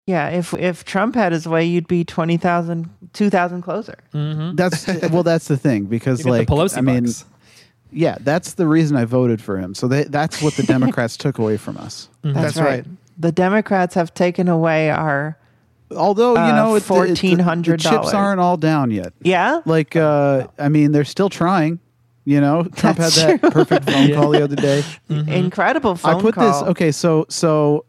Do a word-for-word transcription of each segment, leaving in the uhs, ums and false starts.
Yeah, if if Trump had his way, you'd be twenty thousand, two thousand closer. Mm-hmm. That's well, that's the thing because like the Pelosi I mean, bucks. yeah, that's the reason I voted for him. So they, that's what the Democrats took away from us. That's, That's right. right. The Democrats have taken away our Although you Uh, know, it, it, fourteen the, hundred the chips dollars. aren't all down yet. yeah. Like, uh, I mean, they're still trying. You know, Trump That's had that true. perfect phone call the other day. Incredible phone I put call. this. Okay, so so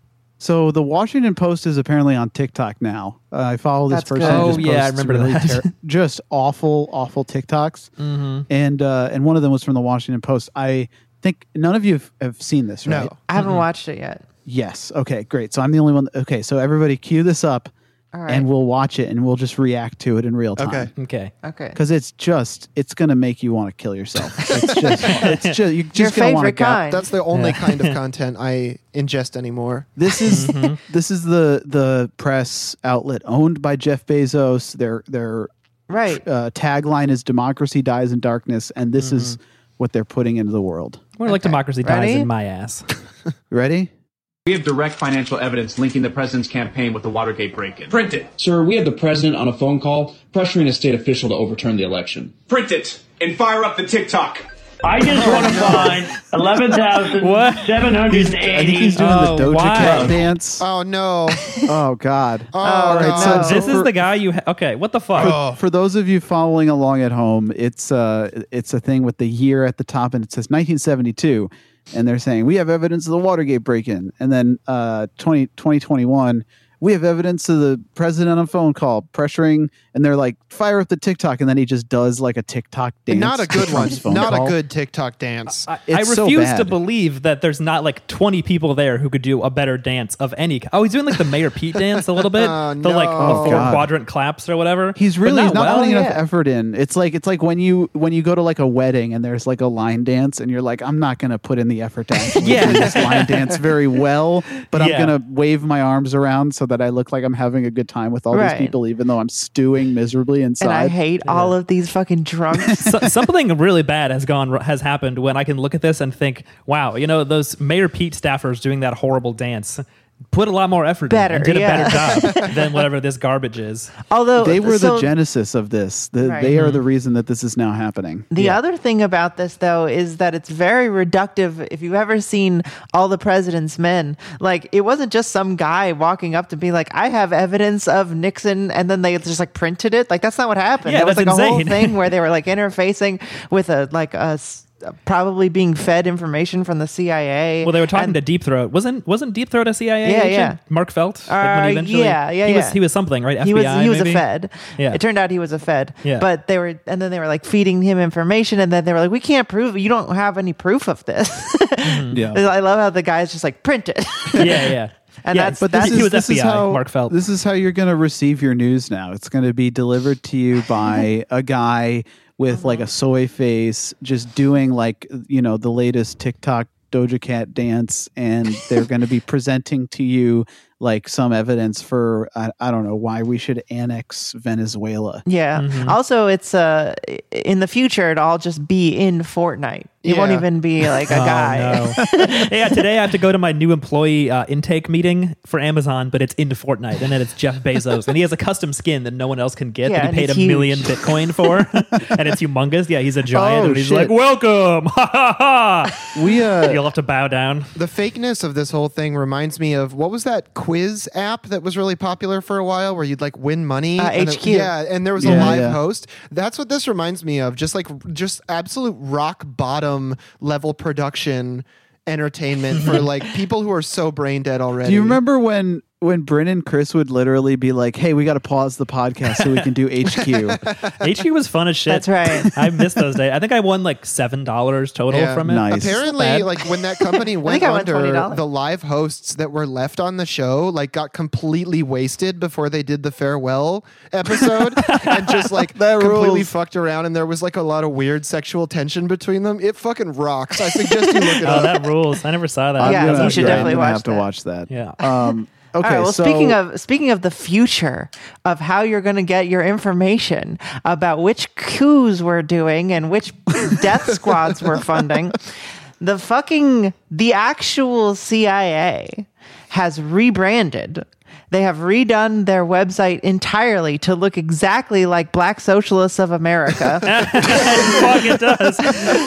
so the Washington Post is apparently on TikTok now. Uh, I follow this That's person. good. who Oh, just yeah, I posts remember really that. ter- just awful, awful TikToks. Mm-hmm. And uh, and one of them was from the Washington Post. I think none of you have, have seen this, right? No. I haven't watched it yet. Yes. Okay, great. So I'm the only one. Okay, so everybody cue this up, All right. and we'll watch it, and we'll just react to it in real time. Okay. Okay. okay. Because it's just, it's going to make you want to kill yourself. It's just, it's just, you're Your just going to want to favorite kind. That's the only kind of content I ingest anymore. This is this is the the press outlet owned by Jeff Bezos. Their their right. uh, tagline is "Democracy dies in darkness," and this is what they're putting into the world. More like Okay. democracy Ready? dies in my ass. Ready? We have direct financial evidence linking the president's campaign with the Watergate break-in. Print it. Sir, we have the president on a phone call pressuring a state official to overturn the election. Print it. And fire up the TikTok. I just want to find eleven thousand seven hundred I think eighty. he's doing Oh, the Doja wow. Cat dance. Oh no! Oh God! Oh, All right, no. so, so this for, is the guy you. Ha- okay, what the fuck? Oh. for those of you following along at home, it's uh it's a thing with the year at the top, and it says nineteen seventy-two, and they're saying we have evidence of the Watergate break-in, and then uh twenty twenty-one. We have evidence of the president on a phone call pressuring, and they're like, fire up the TikTok, and then he just does like a TikTok dance. Not a to good one. Trump's phone Not call. a good TikTok dance. I, I It's so refuse to bad. believe that there's not like twenty people there who could do a better dance of any. Oh, he's doing like the Mayor Pete dance a little bit. Oh, the like no. the Oh, four God. quadrant claps or whatever. He's But really he's not well. putting enough yeah. effort in. It's like it's like when you when you go to like a wedding and there's like a line dance and you're like, I'm not gonna put in the effort to actually Yeah. do this line dance very well, but Yeah. I'm gonna wave my arms around so that I look like I'm having a good time with all Right. these people, even though I'm stewing miserably inside. And I hate all of these fucking drunks. So, something really bad has gone has happened when I can look at this and think, wow, you know, those Mayor Pete staffers doing that horrible dance put a lot more effort in Better, and did yeah. a better job than whatever this garbage is. Although They were so the genesis of this. The, Right. They are the reason that this is now happening. The Yeah. other thing about this, though, is that it's very reductive. If you've ever seen All the President's Men, like it wasn't just some guy walking up to be like, I have evidence of Nixon, and then they just like printed it. Like that's not what happened. Yeah, it was like that's a whole insane. thing where they were like interfacing with a like a s- probably being fed information from the C I A. Well, they were talking and, to Deep Throat. Wasn't wasn't Deep Throat a C I A Yeah, agent? yeah. Mark Felt. Like, Uh, when he eventually, yeah, yeah, he was yeah. he was something, right? F B I. He was he was maybe? a Fed. Yeah. It turned out he was a Fed. Yeah. But they were and then they were like feeding him information, and then they were like, we can't prove it. You don't have any proof of this. Yeah. I love how the guy's just like print it. Yeah, yeah. And yeah, that's- but that's- he was this F B I. is how Mark Felt. This is how you're going to receive your news now. It's going to be delivered to you by a guy with like a soy face, just doing like you know the latest TikTok Doja Cat dance, and they're going to be presenting to you like some evidence for I, I don't know why we should annex Venezuela. Yeah. Mm-hmm. Also, it's uh in the future it'll all just be in Fortnite. It won't Yeah. even be like a Oh, guy. no. Yeah, today I have to go to my new employee uh, intake meeting for Amazon, but it's into Fortnite, and then it's Jeff Bezos, and he has a custom skin that no one else can get Yeah, that he and paid a it's huge. million Bitcoin for, and it's humongous. Yeah, he's a giant, Oh, and he's shit. like, "Welcome, ha ha ha!" We uh You'll have to bow down. The fakeness of this whole thing reminds me of what was that quiz app that was really popular for a while where you'd like win money? Uh, and H it- Q. yeah, and there was a Yeah, live yeah. host. That's what this reminds me of. Just like just absolute rock bottom level production entertainment for like people who are so brain dead already. do you remember when when Bryn and Chris would literally be like, hey, we got to pause the podcast so we can do H Q? H Q was fun as shit. That's right. I missed those days. I think I won like seven dollars total Yeah. from it. Nice. Apparently, Bad. like when that company went I won under, twenty dollars. the live hosts that were left on the show like got completely wasted before they did the farewell episode, and just like That completely rules. fucked around. And there was like a lot of weird sexual tension between them. It fucking rocks. I suggest you look it Oh, up. that rules. I never saw that. I'm Yeah, gonna- you should I'm definitely gonna watch have to that. watch that. Yeah. Um, okay. All right, well, so speaking of speaking of the future of how you're going to get your information about which coups we're doing and which death squads we're funding, the fucking the actual C I A has rebranded They have redone their website entirely to look exactly like Black Socialists of America. Fuck, it does.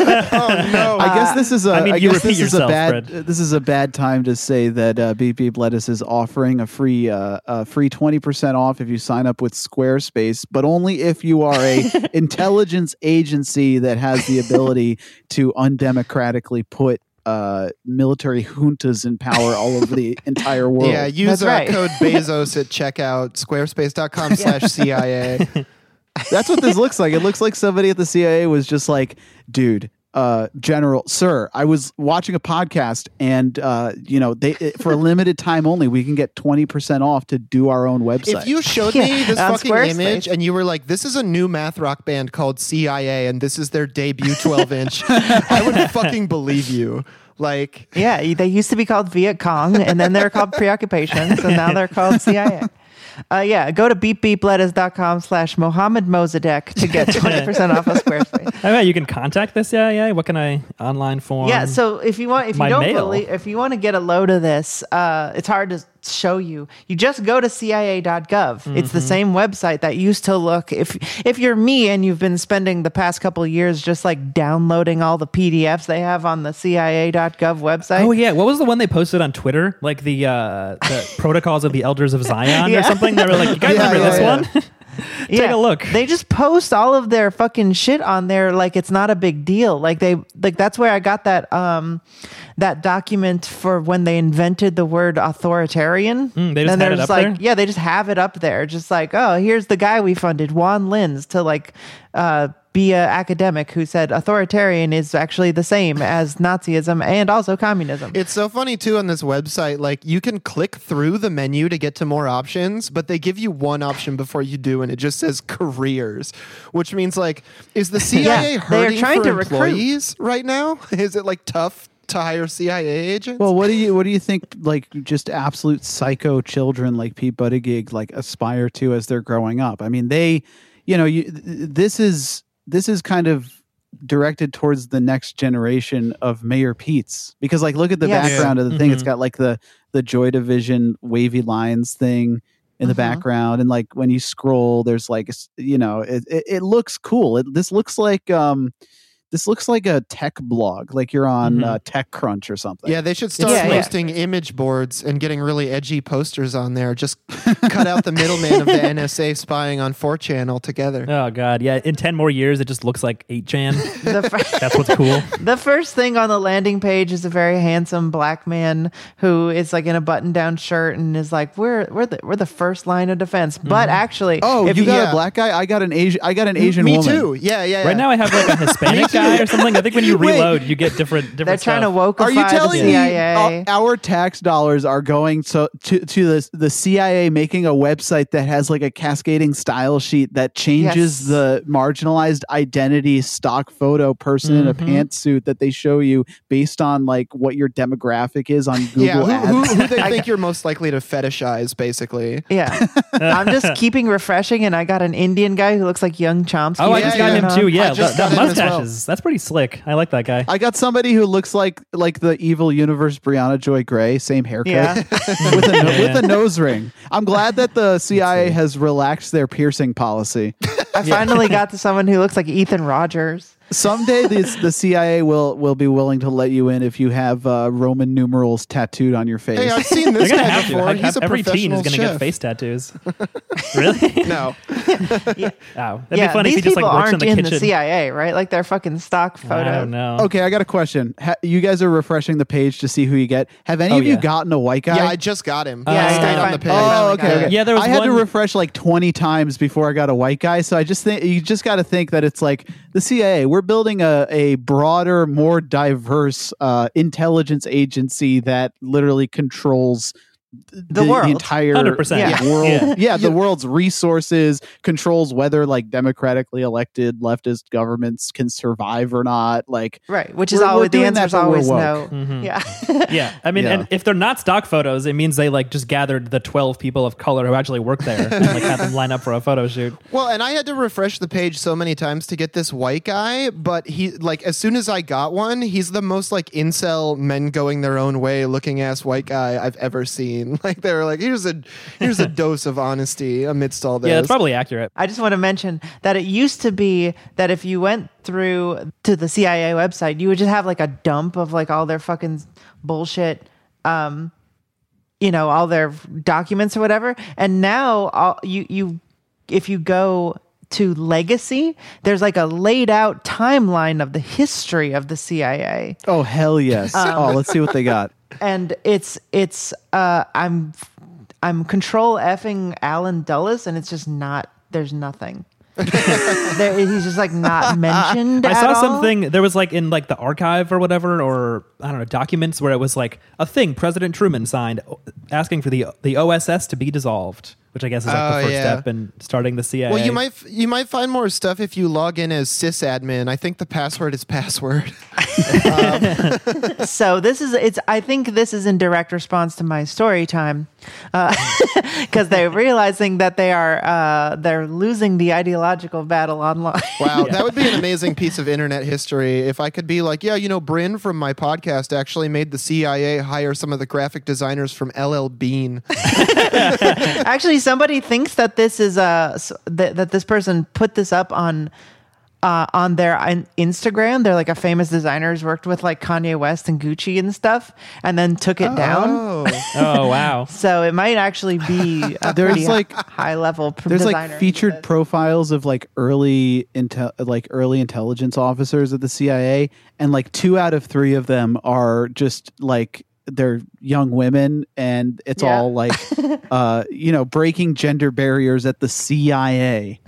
Oh no! I guess this is a. I mean, I you guess repeat this is a yourself, bad. Fred. This is a bad time to say that uh, Beep Beep Lettuce is offering a free, uh, a free twenty percent off if you sign up with Squarespace, but only if you are a intelligence agency that has the ability to undemocratically put uh, military juntas in power all over the entire world. Yeah, use That's uh, right. code Bezos at checkout, squarespace.com slash CIA. That's what this looks like. It looks like somebody at the C I A was just like, dude, uh, General, sir, I was watching a podcast and, uh, you know, they for a limited time only, we can get twenty percent off to do our own website. If you showed Yeah, me this on fucking Squarespace. image and you were like, this is a new math rock band called C I A and this is their debut twelve inch, I would fucking believe you. Like, Yeah, they used to be called Viet Cong, and then they were called Preoccupations, and now they're called C I A. Uh, yeah, go to beepbeeplettuce.com slash Mohammed Mossadegh to get twenty percent off of Squarespace. Oh, yeah, you can contact this. Yeah, yeah. What can I online form? Yeah, so if you want, if you My don't mail. believe, if you want to get a load of this, uh, it's hard to show you. You just go to C I A dot gov. Mm-hmm. It's the same website that used to look. If if you're me and you've been spending the past couple of years just like downloading all the P D Fs they have on the C I A dot gov website. Oh yeah, what was the one they posted on Twitter? Like the uh, the protocols of the Elders of Zion Yeah. or something. They were like, you guys Yeah, remember yeah, this yeah. one? Take a look. They just post all of their fucking shit on there like it's not a big deal. Like they like that's where I got that um that document for when they invented the word authoritarian. Mm, they just and had they're it just up like there? yeah, they just have it up there. Just like, oh, here's the guy we funded, Juan Linz, to like uh be a academic who said authoritarian is actually the same as Nazism and also communism. it's so funny too on this website. Like, you can click through the menu to get to more options, but they give you one option before you do, and it just says careers, which means like, is the C I A Yeah, they are hurting trying for to recruit. employees right now? Is it like tough to hire C I A agents? well, what do you what do you think? Like just absolute psycho children like Pete Buttigieg like aspire to as they're growing up. I mean, they, you know, you, this is this is kind of directed towards the next generation of Mayor Pete's because like look at the Yes. background of the thing. It's Mhm. got like the the Joy Division wavy lines thing in the Mhm. background, and like when you scroll, there's like a s- you know it it, it looks cool. It, this looks like um. This looks like a tech blog, like you're on Mhm. uh, TechCrunch or something. Yeah, they should start Yeah, yeah. posting image boards and getting really edgy posters on there. Just cut out the middleman of the N S A spying on four chan altogether. Oh god, yeah. In ten more years, it just looks like eight chan. The fir- That's what's cool. The first thing on the landing page is a very handsome black man who is like in a button-down shirt and is like, "We're we're the we're the first line of defense." But actually, Oh, if you got yeah. a black guy? I got an Asian. I got an Asian Me woman. too. Yeah, yeah. Right yeah. now, I have like a Hispanic guy or something. I think when you Wait. reload, you get different different. they're trying to stuff. wokeify Are you the telling C me I A. uh, our tax dollars are going so to to the the C I A making a website that has like a cascading style sheet that changes Yes. the marginalized identity stock photo person in a Mhm. pantsuit that they show you based on like what your demographic is on Google yeah, who, Ads? who, who they think you're most likely to fetishize, basically. Yeah, I'm just keeping refreshing, and I got an Indian guy who looks like young Chomsky. Oh, I Yeah, just got yeah. him too. Yeah, I just that, that got him as mustache well. is that's pretty slick. I like that guy. I got somebody who looks like like the evil universe Brianna Joy Gray, same haircut Yeah. with a no- Yeah. with a nose ring. I'm glad that the C I A has relaxed their piercing policy. I finally got to someone who looks like Ethan Rogers. Someday this, the C I A will will be willing to let you in if you have uh, Roman numerals tattooed on your face. Hey, I've seen They're this gonna guy have to. before. I He's have- a every teen professional is gonna chef. get face tattoos. Really? No. Wow, that'd yeah, be funny these if he just people like works in aren't the in kitchen. the C I A, right? Like their fucking stock I photo. don't know. Okay, I got a question. Ha- you guys are refreshing the page to see who you get. Have any Oh, of you yeah. gotten a white guy? Yeah, I just got him. Yeah, He I stayed got on it. the page. I Oh, finally okay, got okay. it. Yeah, there was I had to one- refresh like twenty times before I got a white guy. So I just think you just got to think that it's like the C I A. We're building a, a broader, more diverse uh, intelligence agency that literally controls the, world. entire one hundred percent. yeah, Yeah. world. Yeah. Yeah, the world's resources, controls whether like democratically elected leftist governments can survive or not. Like Right, which is We're- we're always the doing answer that, is but we're always woke. no. Mhm. Yeah. Yeah, I mean, Yeah. and if they're not stock photos, it means they like just gathered the twelve people of color who actually work there and like had them line up for a photo shoot. Well, and I had to refresh the page so many times to get this white guy, but he like as soon as I got one, he's the most like incel men going their own way looking ass white guy I've ever seen. mean. Like they were like, here's a here's a dose of honesty amidst all this. Yeah, it's probably accurate. I just want to mention that it used to be that if you went through to the C I A website, you would just have like a dump of like all their fucking bullshit, um, you know, all their documents or whatever. And now all, you you if you go to Legacy, there's like a laid out timeline of the history of the C I A. Oh hell yes! oh, let's see what they got. And it's it's uh I'm I'm control effing Alan Dulles, and it's just not. There's nothing. there, he's just like not mentioned. I at saw all. something. There was like in like the archive or whatever, or I don't know, documents where it was like a thing President Truman signed asking for the the O S S to be dissolved, which I guess is like Oh, the first yeah. step in starting the C I A. Well, you might you might find more stuff if you log in as sysadmin. I think the password is password. So this is it's. I think this is in direct response to my story time, because they're realizing that they are uh, they're losing the ideological battle online. Wow, that would be an amazing piece of internet history if I could be like, yeah, you know, Bryn from my podcast actually made the C I A hire some of the graphic designers from L L Bean. Actually, somebody thinks that this is uh s- that that this person put this up on uh on their in- Instagram. They're like a famous designer who's worked with like Kanye West and Gucci and stuff, and then took it down. Oh, oh wow. So it might actually be a There's, pretty like- high level. Pr- There's designer like featured who does- profiles of like early intel, like early intelligence officers at the C I A, and like two out of three of them are just like they're young women, and it's Yeah. all like, uh, you know, breaking gender barriers at the C I A.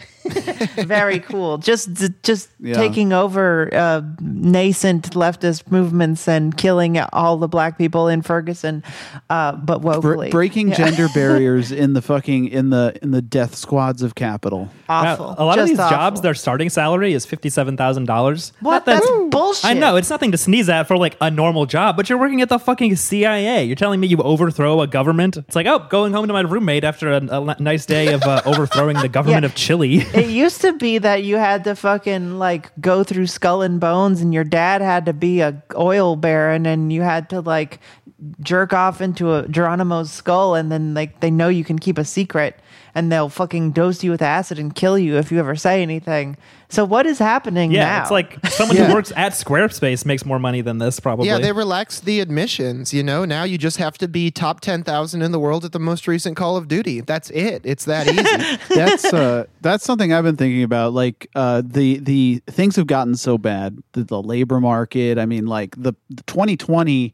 Very cool. Just just Yeah. taking over uh, nascent leftist movements and killing all the black people in Ferguson, uh, but Bre- woefully. breaking Yeah. gender barriers in the fucking in the in the death squads of Capitol. Awful. Wow, a lot of Just these awful. jobs, their starting salary is fifty-seven thousand dollars. What? That's bullshit. I know it's nothing to sneeze at for like a normal job, but you're working at the fucking C I A. You're telling me you overthrow a government? It's like, oh, going home to my roommate after a, a nice day of uh, overthrowing the government Yeah. of Chile. It used to be that you had to fucking like go through Skull and Bones, and your dad had to be a oil baron, and you had to like jerk off into a Geronimo's skull, and then like they know you can keep a secret, and they'll fucking dose you with acid and kill you if you ever say anything. So what is happening Yeah, now? it's like someone Yeah. who works at Squarespace makes more money than this, probably. yeah, they relaxed the admissions. You know, now you just have to be top ten thousand in the world at the most recent Call of Duty. That's it. It's that easy. That's uh that's something I've been thinking about. Like uh the the things have gotten so bad. The, the labor market. I mean, like the, the twenty twenty.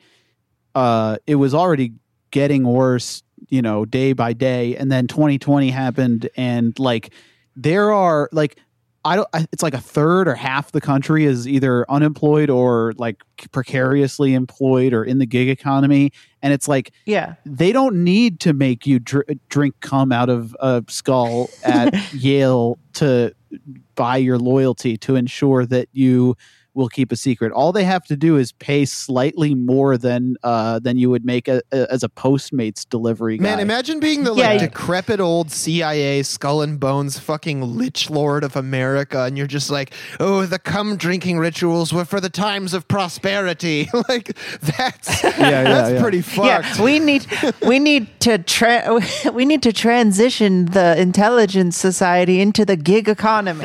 Uh, it was already getting worse, you know, day by day, and then twenty twenty happened, and like there are like I don't. I- It's like a third or half the country is either unemployed or like precariously employed or in the gig economy, and it's like yeah. they don't need to make you dr- drink cum out of a skull at Yale to buy your loyalty to ensure that you will keep a secret. All they have to do is pay slightly more than uh, than you would make a, a, as a Postmates delivery guy. Man, imagine being the Yeah, like you- decrepit old C I A skull and bones fucking lich lord of America, and you're just like, oh, the cum drinking rituals were for the times of prosperity. Like that's yeah, that's yeah. pretty fucked. Yeah, we need we need to tra- we need to transition the intelligence society into the gig economy.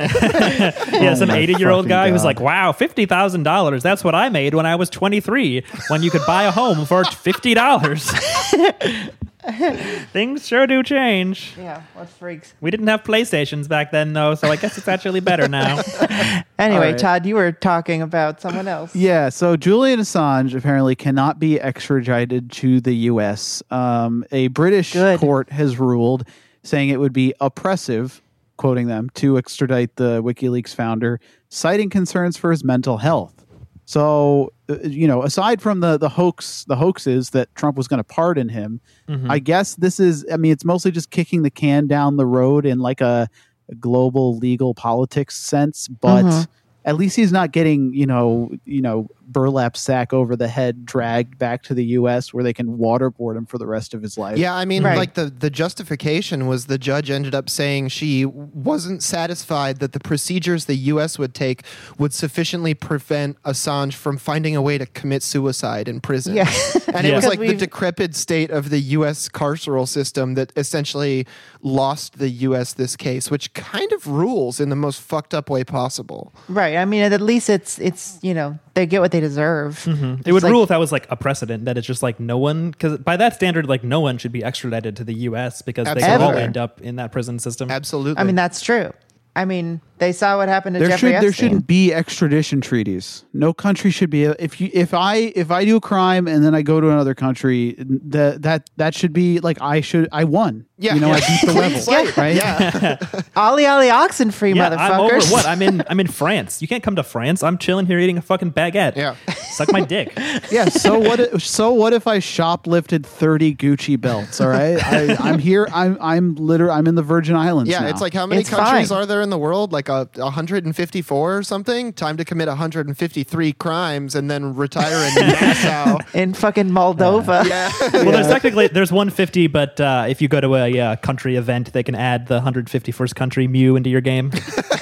Yeah, some my eighty-year-old fucking guy who's God. like, wow, fifty thousand dollars. That's what I made when I was twenty-three, when you could buy a home for fifty dollars. Things sure do change. Yeah, what freaks. We didn't have PlayStations back then, though, so I guess it's actually better now. Anyway, All right. Todd, you were talking about someone else. Yeah, so Julian Assange apparently cannot be extradited to the U S. Um, a British Good. court has ruled, saying it would be oppressive, quoting them, to extradite the WikiLeaks founder, citing concerns for his mental health. So, uh, you know, aside from the the hoax, the hoaxes that Trump was going to pardon him, I guess this is. I mean, it's mostly just kicking the can down the road in like a, a global legal politics sense, but. Mhm. At least he's not getting, you know, you know, burlap sack over the head, dragged back to the U S where they can waterboard him for the rest of his life. Yeah, I mean, Right. like the, the justification was the judge ended up saying she wasn't satisfied that the procedures the U S would take would sufficiently prevent Assange from finding a way to commit suicide in prison. Yeah. And it Yeah. was like the We've- decrepit state of the U S carceral system that essentially lost the U S this case, which kind of rules in the most fucked up way possible. Right. I mean, at least it's it's you know they get what they deserve. It would like- rule if that was like a precedent that it's just like no one, because by that standard, like no one should be extradited to the U S because they could all Absolutely. end up in that prison system. Absolutely. I mean, that's true. I mean, they saw what happened to There Jeffrey should there Epstein. shouldn't be extradition treaties. No country should be if you if I if I do a crime and then I go to another country, that that that should be like I should I won. Yeah. You know, I Yeah. beat the level, slate. right? Yeah. Ollie Ollie Oxenfree, Yeah, I'm over motherfuckers. what? I'm in I'm in France. You can't come to France. I'm chilling here eating a fucking baguette. Yeah. Suck my dick. Yeah. So what? If, so what if I shoplifted thirty Gucci belts? All right, I, I'm here. I'm I'm literally I'm in the Virgin Islands. Yeah, now. it's like how many It's countries fine. are there in the world? Like a one hundred fifty-four or something? Time to commit one hundred fifty-three crimes and then retire in Nassau. In fucking Moldova. Yeah. Well, there's technically there's one hundred fifty, but uh, if you go to a uh, country event, they can add the one hundred fifty-first country Mew into your game.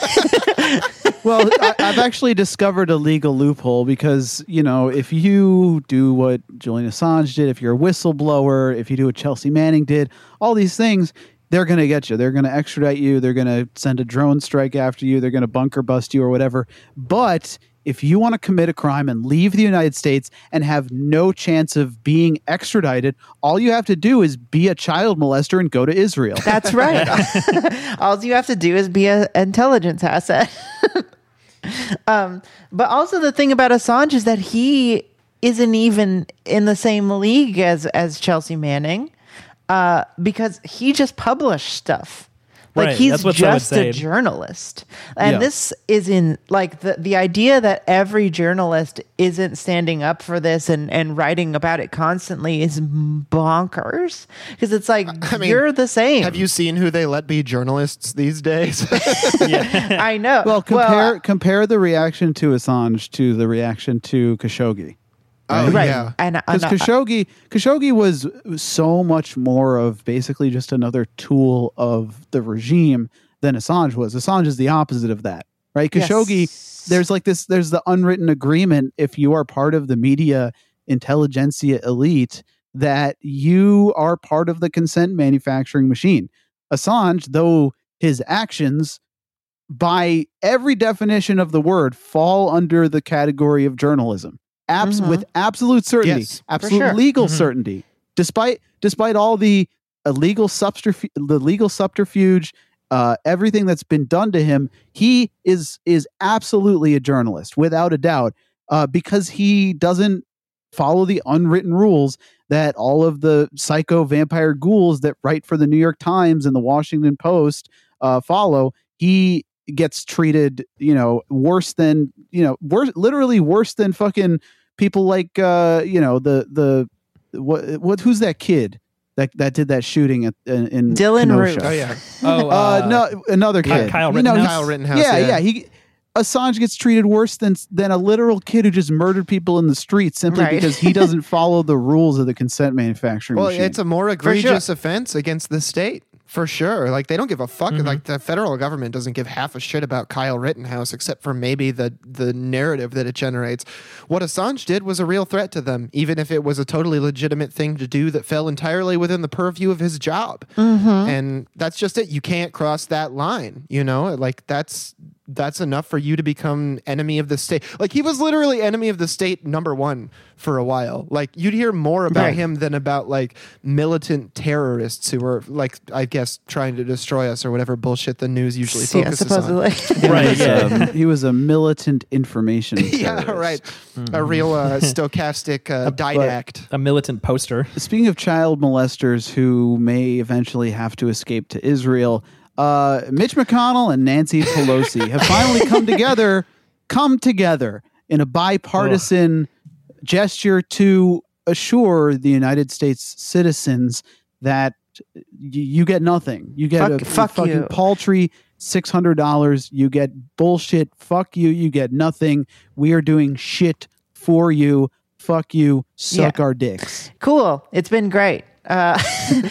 Well, I, I've actually discovered a legal loophole because, you know, if you do what Julian Assange did, if you're a whistleblower, if you do what Chelsea Manning did, all these things, they're going to get you. They're going to extradite you. They're going to send a drone strike after you. They're going to bunker bust you or whatever. But if you want to commit a crime and leave the United States and have no chance of being extradited, all you have to do is be a child molester and go to Israel. That's right. All you have to do is be an intelligence asset. um, but also the thing about Assange is that he isn't even in the same league as as Chelsea Manning, uh, because he just published stuff. Like Right, he's that's what some would just say. a journalist, and Yeah. this is in like the the idea that every journalist isn't standing up for this and and writing about it constantly is bonkers, because it's like I mean, you're the same. Have you seen who they let be journalists these days? I know. Well, compare uh, compare the reaction to Assange to the reaction to Khashoggi. oh, right. yeah. And, and Because Khashoggi, Khashoggi was so much more of basically just another tool of the regime than Assange was. Assange is the opposite of that, right? Yes. Khashoggi, there's like this, there's the unwritten agreement if you are part of the media intelligentsia elite that you are part of the consent manufacturing machine. Assange, though his actions by every definition of the word fall under the category of journalism. Abs- Mhm. with absolute certainty, Yes, absolute sure. legal Mhm. certainty, despite despite all the illegal subterfuge, the legal subterfuge, uh, everything that's been done to him, he is is absolutely a journalist without a doubt, uh, because he doesn't follow the unwritten rules that all of the psycho vampire ghouls that write for the New York Times and the Washington Post uh, follow. He gets treated, you know, worse than, you know, worse, literally worse than fucking people like, uh, you know, the, the, what, what, who's that kid that, that did that shooting at, in, in Dylan Kenosha? Roof. Oh, yeah. Oh, Uh, no, another Ky- kid. Kyle You know, Rittenhouse? he's- Kyle Rittenhouse. yeah, Yeah, yeah. He, Assange gets treated worse than than a literal kid who just murdered people in the street simply Right. because he doesn't follow the rules of the consent manufacturing Well, machine. it's a more egregious offense against the state. For sure. Like, they don't give a fuck. Like, the federal government doesn't give half a shit about Kyle Rittenhouse except for maybe the, the narrative that it generates. What Assange did was a real threat to them, even if it was a totally legitimate thing to do that fell entirely within the purview of his job. And that's just it. You can't cross that line, you know? Like, that's that's enough for you to become enemy of the state. Like, he was literally enemy of the state number one for a while. Like, you'd hear more about Right. him than about like militant terrorists who were like, I guess, trying to destroy us or whatever bullshit the news usually yeah, focuses on. supposedly. right. He was, Yeah. um, he was a militant information. Yeah, terrorist. right. A real uh, stochastic uh, didact. A militant poster. Speaking of child molesters who may eventually have to escape to Israel, uh, Mitch McConnell and Nancy Pelosi have finally come together, come together in a bipartisan gesture to assure the United States citizens that y- you get nothing. You get Fuck- a fuck fucking you. paltry six hundred dollars. You get bullshit. Fuck you. You get nothing. We are doing shit for you. Fuck you. Suck Yeah. our dicks. Cool. It's been great. Uh,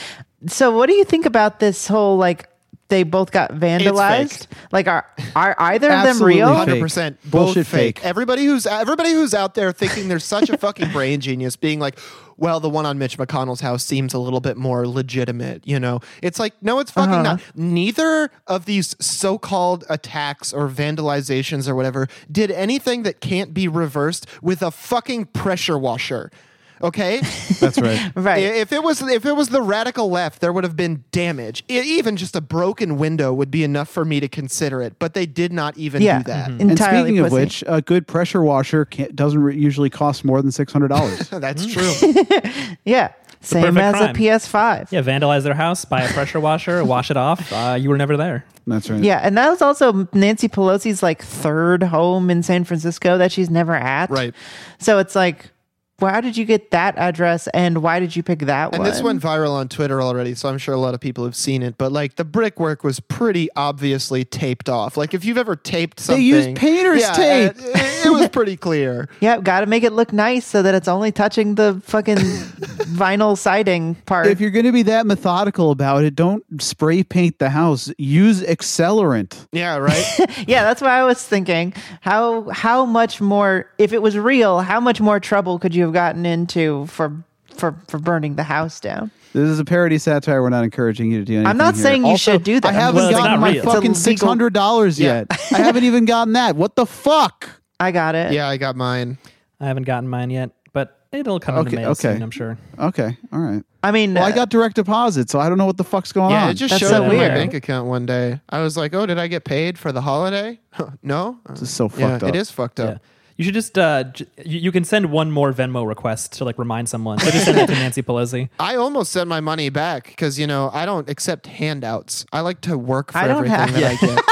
so what do you think about this whole, like, they both got vandalized? Like, are are either of them Absolutely real? fake. one hundred percent Bullshit both fake. fake. Everybody who's everybody who's out there thinking they're such a fucking brain genius, being like, well, the one on Mitch McConnell's house seems a little bit more legitimate. You know, it's like, no, it's fucking Uh-huh. not. Neither of these so-called attacks or vandalizations or whatever did anything that can't be reversed with a fucking pressure washer. Okay, That's right. Right. If it was if it was the radical left, there would have been damage. I- even just a broken window would be enough for me to consider it. But they did not even Yeah. do that. Mhm. And Entirely speaking of pussy. which, a good pressure washer can't, doesn't re- usually cost more than six hundred dollars. That's true. Yeah. Same perfect as crime. a P S five. Yeah, vandalize their house, buy a pressure washer, wash it off. Uh, you were never there. That's right. Yeah, and that was also Nancy Pelosi's like third home in San Francisco that she's never at. Right. So it's like, well, how did you get that address, and why did you pick that And one? this went viral on Twitter already, so I'm sure a lot of people have seen it. But like the brickwork was pretty obviously taped off. Like if you've ever taped something, used painter's yeah, tape. It, it was pretty clear. Yeah, got to make it look nice so that it's only touching the fucking vinyl siding part. If you're going to be that methodical about it, don't spray paint the house. Use accelerant. Yeah, right. Yeah, that's what I was thinking. How how much more, if it was real, how much more trouble could you have gotten into for for for burning the house down? This is a parody satire. We're not encouraging you to do anything. I'm not here. saying you Also, should do that. I haven't Well, it's gotten not my real. fucking It's a legal- six hundred dollars Yeah. yet. I haven't even gotten that. What the fuck? I got it. Yeah, I got mine. I haven't gotten mine yet, but it'll come into Okay, mail okay. soon, I'm sure. Okay, all right. I mean, Well, I uh, got direct deposit, so I don't know what the fuck's going Yeah, on. it just That's showed so up in my weird. bank account one day. I was like, "Oh, did I get paid for the holiday?" No. This is so Yeah, fucked up. it is fucked up. Yeah. You should just, uh, j- you, you can send one more Venmo request to like remind someone. So just send it to Nancy Pelosi. I almost sent my money back because you know I don't accept handouts. I like to work for I don't everything have- that I get.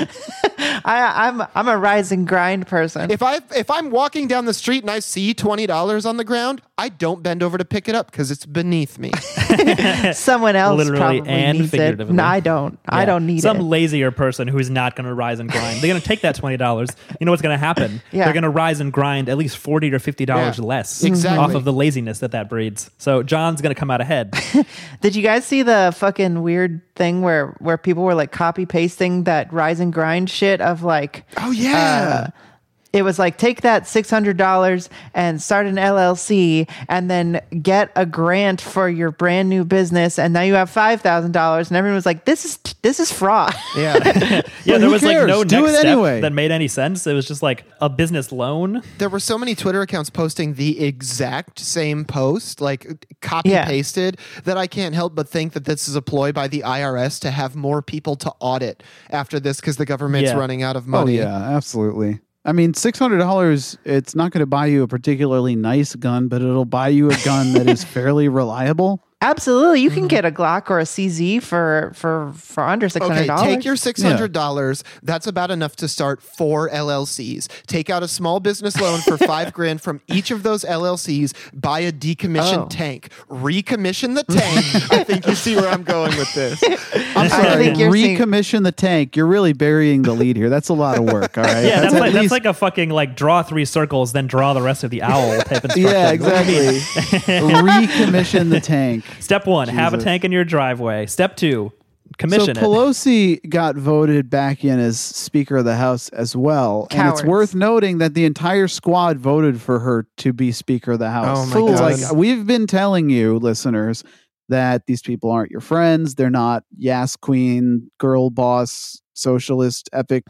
I, I'm I'm a rise and grind person. If I if I'm walking down the street and I see twenty dollars on the ground, I don't bend over to pick it up because it's beneath me. Someone else Literally probably and needs it. figuratively. No, I don't. I Yeah. don't need Some it. lazier person who's not going to rise and grind. They're going to take that twenty dollars. You know what's going to happen? Yeah. They're going to rise and grind at least forty or fifty dollars Yeah. less Exactly. off of the laziness that that breeds. So John's going to come out ahead. Did you guys see the fucking weird thing where where people were like copy pasting that rise and grind shit of like Oh yeah. uh, it was like take that six hundred dollars and start an L L C and then get a grant for your brand new business and now you have five thousand dollars and everyone was like this is this is fraud. yeah. Yeah, But there who was like no cares? Do next it step anyway. that made any sense. It was just like a business loan. There were so many Twitter accounts posting the exact same post, like copy Yeah. pasted, that I can't help but think that this is a ploy by the I R S to have more people to audit after this because the government's Yeah. running out of Oh money. yeah, absolutely. I mean, six hundred dollars. It's not going to buy you a particularly nice gun, but it'll buy you a gun that is fairly reliable. Absolutely. You can get a Glock or a C Z for for for under six hundred Okay, dollars. take your six hundred dollars. That's about enough to start four L L Cs. Take out a small business loan for five grand from each of those L L Cs. Buy a decommissioned Oh. tank. Recommission the tank. I think you see where I'm going with this. I'm I sorry. think you're seeing- Recommission the tank. You're really burying the lead here. That's a lot of work. All right. Yeah, that's, at like that's least- like a fucking like draw three circles, then draw the rest of the owl type instruction. yeah, exactly. Recommission the tank. Step one, have a Jesus. tank in your driveway. Step two, commission so it. Pelosi got voted back in as Speaker of the House as well, and Cowards. it's worth noting that the entire squad voted for her to be Speaker of the House. Oh my Fools. God. It's like we've been telling you, listeners, that these people aren't your friends. They're not Yas Queen, girl boss, socialist, epic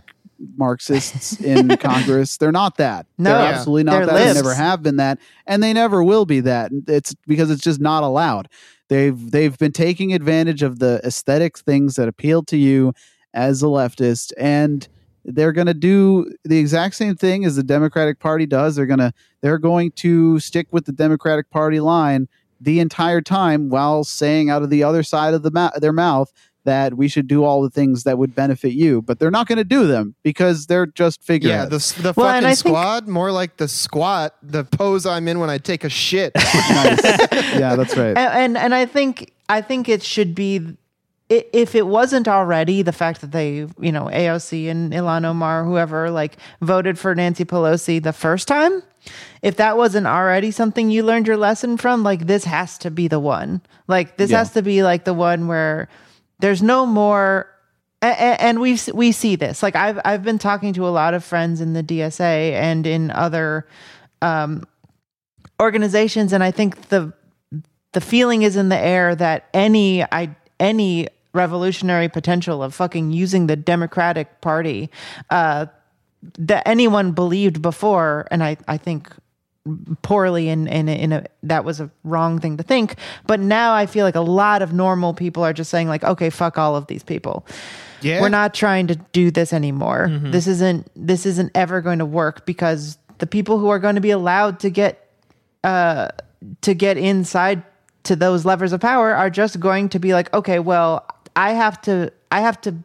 Marxists in Congress. They're not that. No, they're Yeah. absolutely not They're that. libs. They never have been that, and they never will be that. It's because it's just not allowed. They've they've been taking advantage of the aesthetic things that appeal to you as a leftist, and they're going to do the exact same thing as the Democratic Party does. They're going to they're going to stick with the Democratic Party line the entire time while saying out of the other side of the ma- their mouth that we should do all the things that would benefit you, but they're not going to do them because they're just Yeah, figureheads. the, the Well, and fucking I think- squad, more like the squat, the pose I'm in when I take a shit. Nice. Yeah, that's right. and, and and I think I think it should be i- if it wasn't already the fact that they, you know, A O C and Ilhan Omar, whoever, like voted for Nancy Pelosi the first time, if that wasn't already something you learned your lesson from, like this has to be the one. Like this Yeah. has to be like the one where there's no more. And, and we we see this. Like I've I've been talking to a lot of friends in the D S A and in other um, organizations, and I think the the feeling is in the air that any I any revolutionary potential of fucking using the Democratic Party uh, that anyone believed before, and I I think poorly and in, in, in a that was a wrong thing to think. But now I feel like a lot of normal people are just saying like, okay, fuck all of these people. Yeah. We're not trying to do this anymore. Mm-hmm. This isn't this isn't ever going to work because the people who are going to be allowed to get uh, to get inside to those levers of power are just going to be like, okay, well, I have to I have to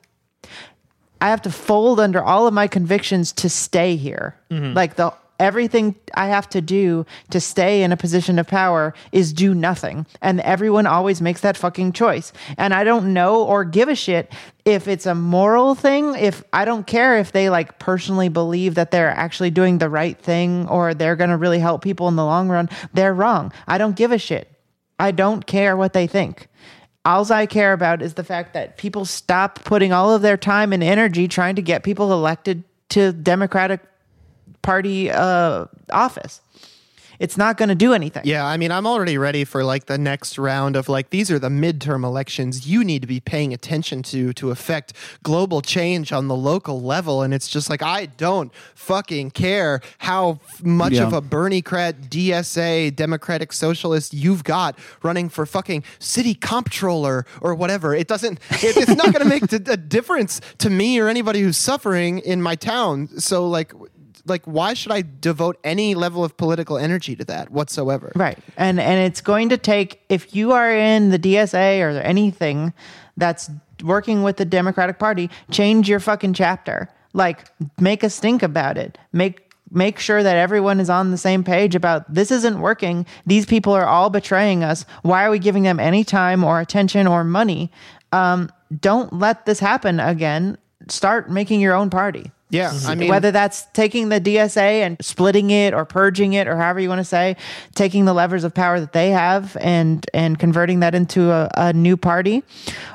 I have to fold under all of my convictions to stay here. Mm-hmm. Like the everything I have to do to stay in a position of power is do nothing. And everyone always makes that fucking choice. And I don't know or give a shit if it's a moral thing. If I don't care if they like personally believe that they're actually doing the right thing or they're going to really help people in the long run, they're wrong. I don't give a shit. I don't care what they think. All I care about is the fact that people stop putting all of their time and energy trying to get people elected to Democratic Party uh, office. It's not going to do anything. Yeah, I mean, I'm already ready for like the next round of like, these are the midterm elections you need to be paying attention to to affect global change on the local level. And it's just like, I don't fucking care how much Yeah. of a Bernie-crat, D S A, Democratic Socialist you've got running for fucking city comptroller or whatever. It doesn't, it, it's not going to make a difference to me or anybody who's suffering in my town. So like, Like, why should I devote any level of political energy to that whatsoever? Right. And and it's going to take, if you are in the D S A or anything that's working with the Democratic Party, change your fucking chapter. Like, make a stink about it. Make make sure that everyone is on the same page about this isn't working. These people are all betraying us. Why are we giving them any time or attention or money? Um, don't let this happen again. Start making your own party. Yeah, I mean, whether that's taking the D S A and splitting it or purging it or however you want to say, taking the levers of power that they have and and converting that into a, a new party,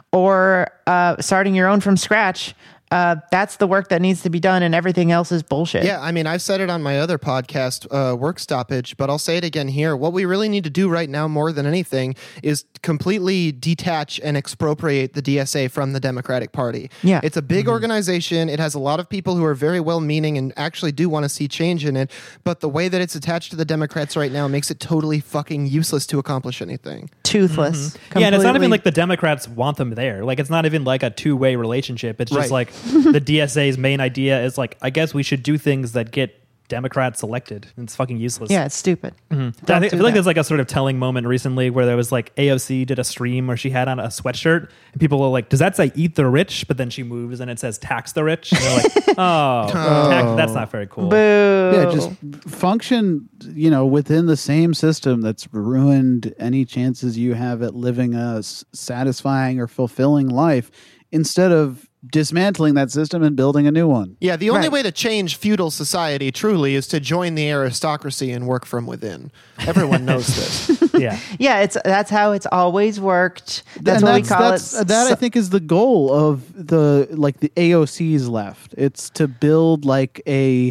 or uh, starting your own from scratch. Uh, that's the work that needs to be done, and everything else is bullshit. Yeah, I mean, I've said it on my other podcast, uh, Work Stoppage, but I'll say it again here. What we really need to do right now, more than anything, is completely detach and expropriate the D S A from the Democratic Party. Yeah. It's a big mm-hmm. organization. It has a lot of people who are very well-meaning and actually do want to see change in it, but the way that it's attached to the Democrats right now makes it totally fucking useless to accomplish anything. Toothless. Mm-hmm. Yeah, and it's not even like the Democrats want them there. Like, it's not even like a two-way relationship. It's just Right. like the D S A's main idea is like, I guess we should do things that get Democrats elected. It's fucking useless. Yeah, it's stupid. Mm-hmm. Don't I, think, I do feel like that. there's like a sort of telling moment recently where there was like A O C did a stream where she had on a sweatshirt and people were like, does that say eat the rich? But then she moves and it says tax the rich. And they're like, oh, tax, that's not very cool. Boo. Yeah, just function, you know, within the same system that's ruined any chances you have at living a s- satisfying or fulfilling life, instead of dismantling that system and building a new one. Yeah, the only Right. way to change feudal society truly is to join the aristocracy and work from within. Everyone knows this. Yeah. Yeah, it's that's how it's always worked. That's And what that's, we call that's, it. That I think is the goal of the like the A O C's left. It's to build like a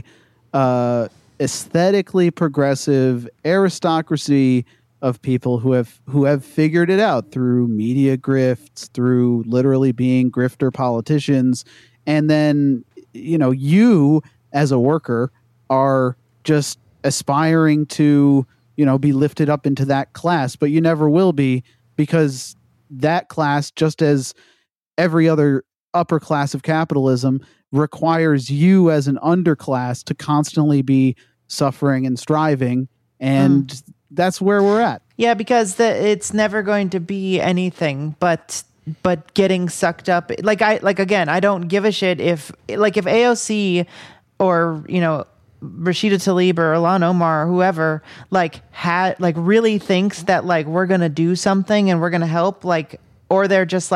uh, aesthetically progressive aristocracy of people who have who have figured it out through media grifts, through literally being grifter politicians, and then you know you as a worker are just aspiring to you know be lifted up into that class, but you never will be, because that class, just as every other upper class of capitalism, requires you as an underclass to constantly be suffering and striving, and mm. that's where we're at. Yeah, because the, it's never going to be anything but but getting sucked up. Like I like again, I don't give a shit if like if A O C or you know Rashida Tlaib or Ilhan Omar or whoever like had like really thinks that like we're gonna do something and we're gonna help, like, or they're just like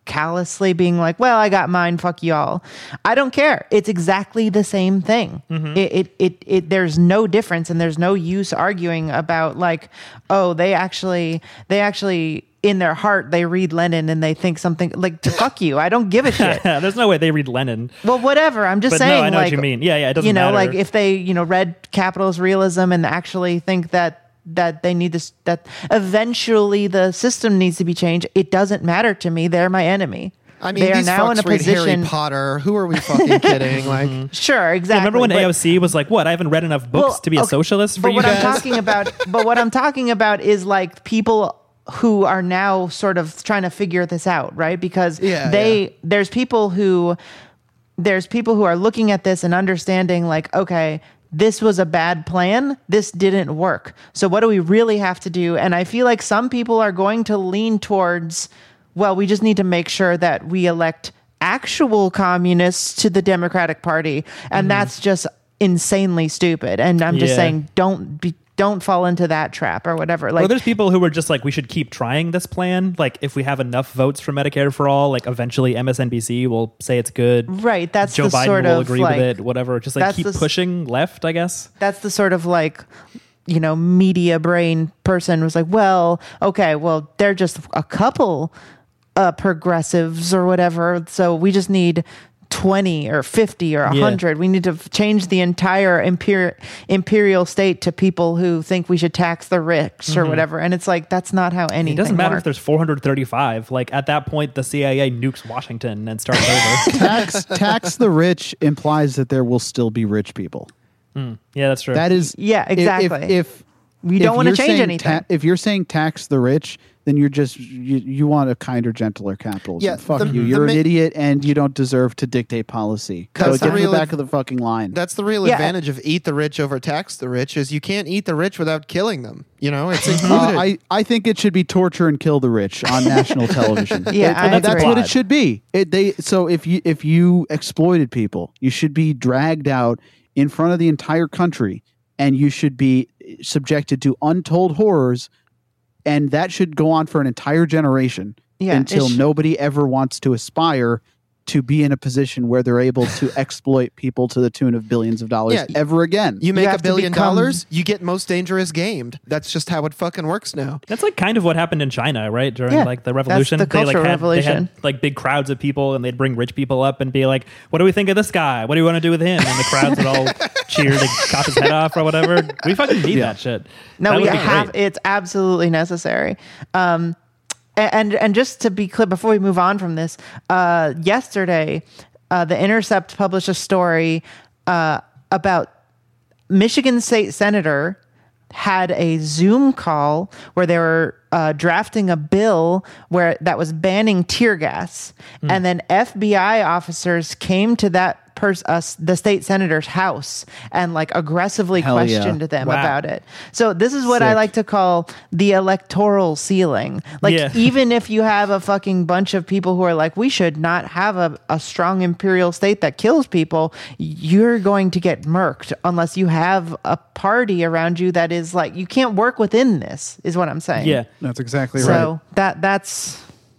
callously being like, well, I got mine, fuck y'all. I don't care. It's exactly the same thing. Mm-hmm. It, it, it, it, there's no difference, and there's no use arguing about like, oh, they actually, they actually, in their heart, they read Lenin and they think something like, fuck you. I don't give a shit. There's no way they read Lenin. Well, whatever. I'm just but saying. No, I know like, what you mean. Yeah, yeah. It doesn't you know, matter. like if they, you know, read capitalist realism and actually think that that they need this, that eventually the system needs to be changed. It doesn't matter to me. They're my enemy. I mean, they are these now fucks in a read position. Harry Potter. Who are we fucking kidding? Like, sure, exactly. Yeah, remember when but, A O C was like, "What? I haven't read enough books well, to be a okay, socialist for but you what guys." I'm talking about, but what I'm talking about is like people who are now sort of trying to figure this out, right? Because Yeah, they yeah. there's people who there's people who are looking at this and understanding like, okay, this was a bad plan. This didn't work. So what do we really have to do? And I feel like some people are going to lean towards, well, we just need to make sure that we elect actual communists to the Democratic Party. And mm. that's just insanely stupid. And I'm just yeah. saying, don't be, don't fall into that trap or whatever. Like, well, there's people who were just like, we should keep trying this plan. Like, if we have enough votes for Medicare for all, like eventually M S N B C will say it's good. Right. That's Joe the Biden sort will of agree like, with it. Whatever. Just like keep the, pushing left, I guess. That's the sort of like, you know, media brain person was like, well, okay, well, they're just a couple uh, progressives or whatever. So we just need twenty or fifty or one hundred. Yeah. We need to change the entire imper- imperial state to people who think we should tax the rich mm-hmm. or whatever. And it's like, that's not how anything It doesn't matter works. if there's four hundred thirty-five. Like at that point, the C I A nukes Washington and starts over. tax, tax the rich implies that there will still be rich people. Mm. Yeah, that's true. That is, yeah, exactly. If, if we don't want to change anything. Ta- if you're saying tax the rich, then you're just you, you want a kinder, gentler capitalism. Yeah, Fuck the, you. the You're ma- an idiot, and you don't deserve to dictate policy. So That's get the to real the back ad- of the fucking line. That's the real Yeah. advantage of eat the rich over tax the rich is you can't eat the rich without killing them. You know, it's Uh, included. I, I think it should be torture and kill the rich on national television. Yeah, It- I that's agree. what it should be. It, they so if you if you exploited people, you should be dragged out in front of the entire country, and you should be subjected to untold horrors, and that should go on for an entire generation Yeah, until it sh- nobody ever wants to aspire to be in a position where they're able to exploit people to the tune of billions of dollars Yeah, ever again. you make have a to billion become- dollars, you get most dangerous gamed. That's just how it fucking works now. That's like kind of what happened in China, right? During Yeah, like the that's revolution. the they like Cultural had, Revolution. They had like big crowds of people and they'd bring rich people up and be like, what do we think of this guy? What do you want to do with him? And the crowds would all cheer, they chop his head off or whatever. We fucking need Yeah. that shit. No, That we would be have. great. It's absolutely necessary. Um, a- and and just to be clear, before we move on from this, uh, yesterday, uh, The Intercept published a story uh, about Michigan State Senator had a Zoom call where they were uh, drafting a bill where that was banning tear gas, Mm. and then F B I officers came to that person, uh, the state senator's house, and like aggressively Hell yeah. questioned them Wow. about it. So this is what I Sick. like to call the electoral ceiling. Like Yeah. even if you have a fucking bunch of people who are like, we should not have a, a strong imperial state that kills people, you're going to get murked unless you have a party around you that is like, you can't work within this, is what I'm saying. Yeah. That's exactly So right. that that's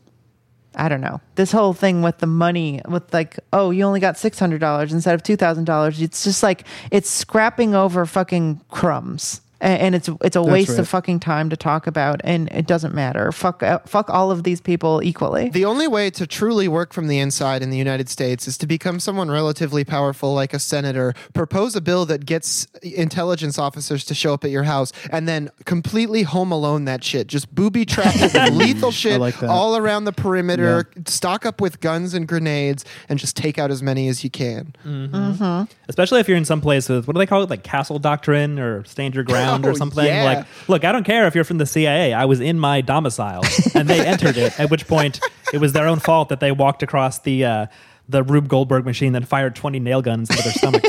I don't know. This whole thing with the money, with like, oh, you only got six hundred dollars instead of two thousand dollars. It's just like, it's scrapping over fucking crumbs. And, and it's it's a waste right. of fucking time to talk about, and it doesn't matter. Fuck uh, fuck all of these people equally. The only way to truly work from the inside in the United States is to become someone relatively powerful like a senator, propose a bill that gets intelligence officers to show up at your house, and then completely home alone that shit. Just booby trap it with lethal shit like that. all around the perimeter, stock up with guns and grenades, and just take out as many as you can. Especially if you're in some place with, what do they call it? Like castle doctrine or stand your ground Oh, or something. yeah. Like, look, I don't care if you're from the C I A. I was in my domicile and they entered it, at which point it was their own fault that they walked across the uh, the Rube Goldberg machine and fired twenty nail guns into their stomachs.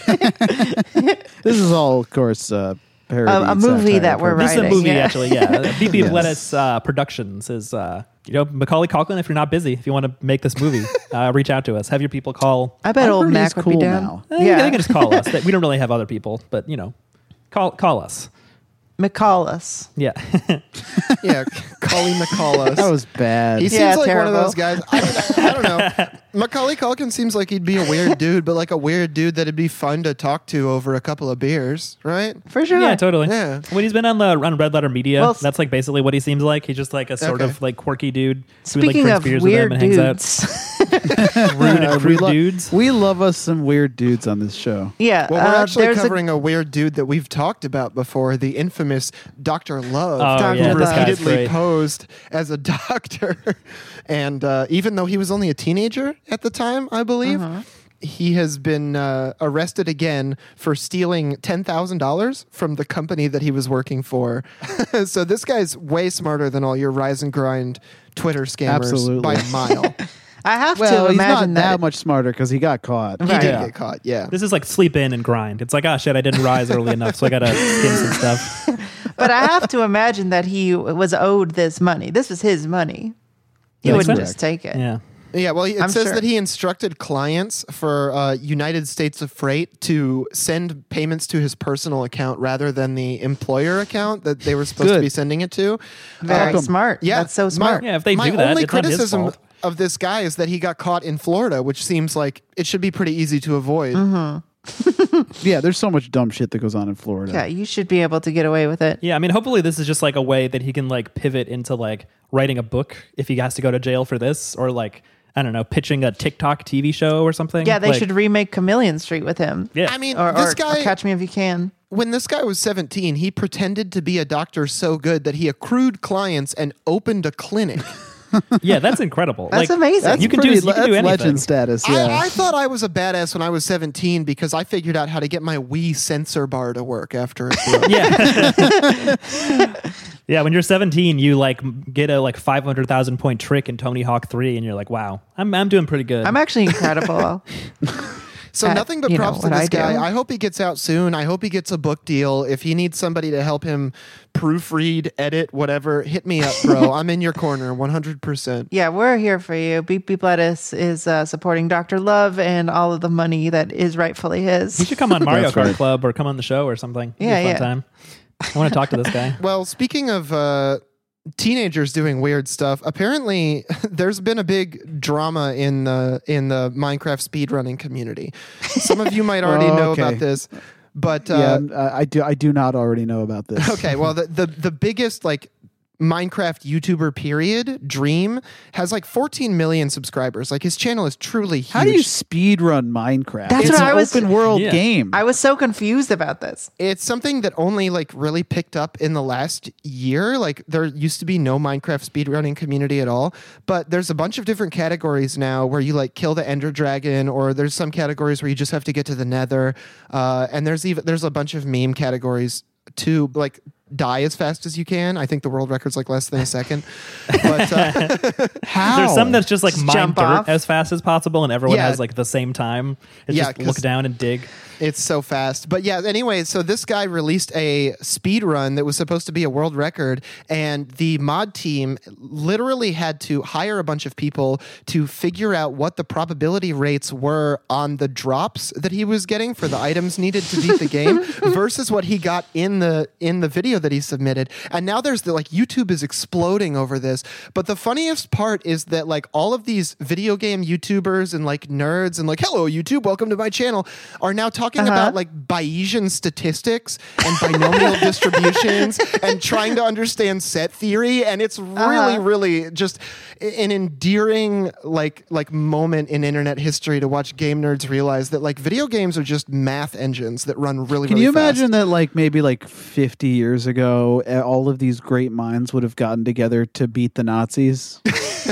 This is all, of course, uh, parody. A- a movie satire that we're purposes. This is a Writing, movie, yeah. actually, yeah. B B Yes. Lettuce uh, Productions is, uh, you know, Macaulay Culkin, if you're not busy, if you want to make this movie, uh, reach out to us. Have your people call. I bet I've old heard Mac he's would be cool down. now. Eh, They can just call us. We don't really have other people, but, you know, call call us. McCallus. Yeah. Yeah, Collie McCallus. That was bad. He seems Yeah, like terrible. one of those guys. I, mean, I, I don't know. Macaulay Culkin seems like he'd be a weird dude, but like a weird dude that'd be fun to talk to over a couple of beers, right? For sure. Yeah, totally. Yeah. When he's been on the on Red Letter Media, Well, that's like basically what he seems like. He's just like a sort Okay. of like quirky dude. who, Speaking like, of drinks beers with him weird and hangs out. dudes. Rude and we, crude lo- dudes. we love us some weird dudes on this show. yeah. Well, we're uh, actually there's a- covering a, weird dude that we've talked about before, the infamous Doctor Love. Oh, Doctor yeah, Love. this guy's repeatedly great. posed as a doctor. And uh, even though he was only a teenager at the time, I believe, Uh-huh. he has been uh, arrested again for stealing ten thousand dollars from the company that he was working for. So this guy's way smarter than all your rise and grind Twitter scammers Absolutely. by a mile. I have Well, to he's not imagine that that. much smarter because he got caught. He Right. did Yeah. get caught, yeah. This is like sleep in and grind. It's like, oh shit, I didn't rise early enough, so I gotta skim some stuff. But I have to imagine that he was owed this money. This was his money. He Makes wouldn't sense. just take it. Yeah. Yeah, well, it I'm says sure. that he instructed clients for uh, United States of Freight to send payments to his personal account rather than the employer account that they were supposed to Good. be sending it to. Very Welcome. smart. Yeah, That's so my- smart. Yeah, if they My do that, only it's not his criticism fault. of this guy is that he got caught in Florida, which seems like it should be pretty easy to avoid. Yeah, there's so much dumb shit that goes on in Florida. Yeah, you should be able to get away with it. Yeah, I mean, hopefully this is just like a way that he can like pivot into like writing a book if he has to go to jail for this, or like, I don't know, pitching a TikTok T V show or something. Yeah, they Like, should remake Chameleon Street with him. Yeah. I mean, Or, this or, guy, or Catch Me If You Can. when this guy was seventeen, he pretended to be a doctor so good that he accrued clients and opened a clinic. yeah, that's incredible. That's like, amazing. That's You can do- pretty, you can do that's anything. legend status. Yeah. I, I thought I was a badass when I was seventeen because I figured out how to get my Wii sensor bar to work after it broke. Yeah. Yeah, when you're seventeen, you like m- get a like five hundred thousand point trick in Tony Hawk three, and you're like, wow, I'm I'm doing pretty good. I'm actually incredible. So At, nothing but you know, props to what this I do. guy. I hope he gets out soon. I hope he gets a book deal. If he needs somebody to help him proofread, edit, whatever, hit me up, bro. I'm in your corner, one hundred percent. Yeah, we're here for you. Beep Beep Lettuce is uh, supporting Doctor Love and all of the money that is rightfully you his. should come on Mario That's Kart right. Club or come on the show or something. It'd be Yeah, a fun yeah. time. I want to talk to this guy. Well, speaking of uh, teenagers doing weird stuff, apparently there's been a big drama in the in the Minecraft speedrunning community. Some of you might already Oh, know okay. about this, but uh, yeah, um, uh, I do. I do not already know about this. okay, well, the, the the biggest like Minecraft YouTuber period, Dream, has like fourteen million subscribers. Like his channel is truly huge. How do you speed run Minecraft? That's it's what an I was- open world Yeah. game. I was so confused about this. It's something that only like really picked up in the last year. Like there used to be no Minecraft speedrunning community at all, but there's a bunch of different categories now where you like kill the Ender Dragon, or there's some categories where you just have to get to the Nether, uh, and there's even there's a bunch of meme categories too, like die as fast as you can. I think the world record's like less than a second. But uh, How? There's some that's just like Just mine jump dirt off. as fast as possible, and everyone Yeah. has like the same time. It's Yeah, just 'cause- look down and dig. it's so fast. But yeah, anyway, so this guy released a speed run that was supposed to be a world record, and the mod team literally had to hire a bunch of people to figure out what the probability rates were on the drops that he was getting for the items needed to beat the game versus what he got in the in the video that he submitted. And now there's the like YouTube is exploding over this. But the funniest part is that like all of these video game YouTubers and like nerds and like, hello YouTube, welcome to my channel, are now talking Uh-huh. about like Bayesian statistics and binomial distributions and trying to understand set theory. And it's really, Uh-huh. really just an endearing like like moment in internet history to watch game nerds realize that like video games are just math engines that run really, Can really you fast. imagine that, like maybe like fifty years ago, uh, all of these great minds would have gotten together to beat the Nazis?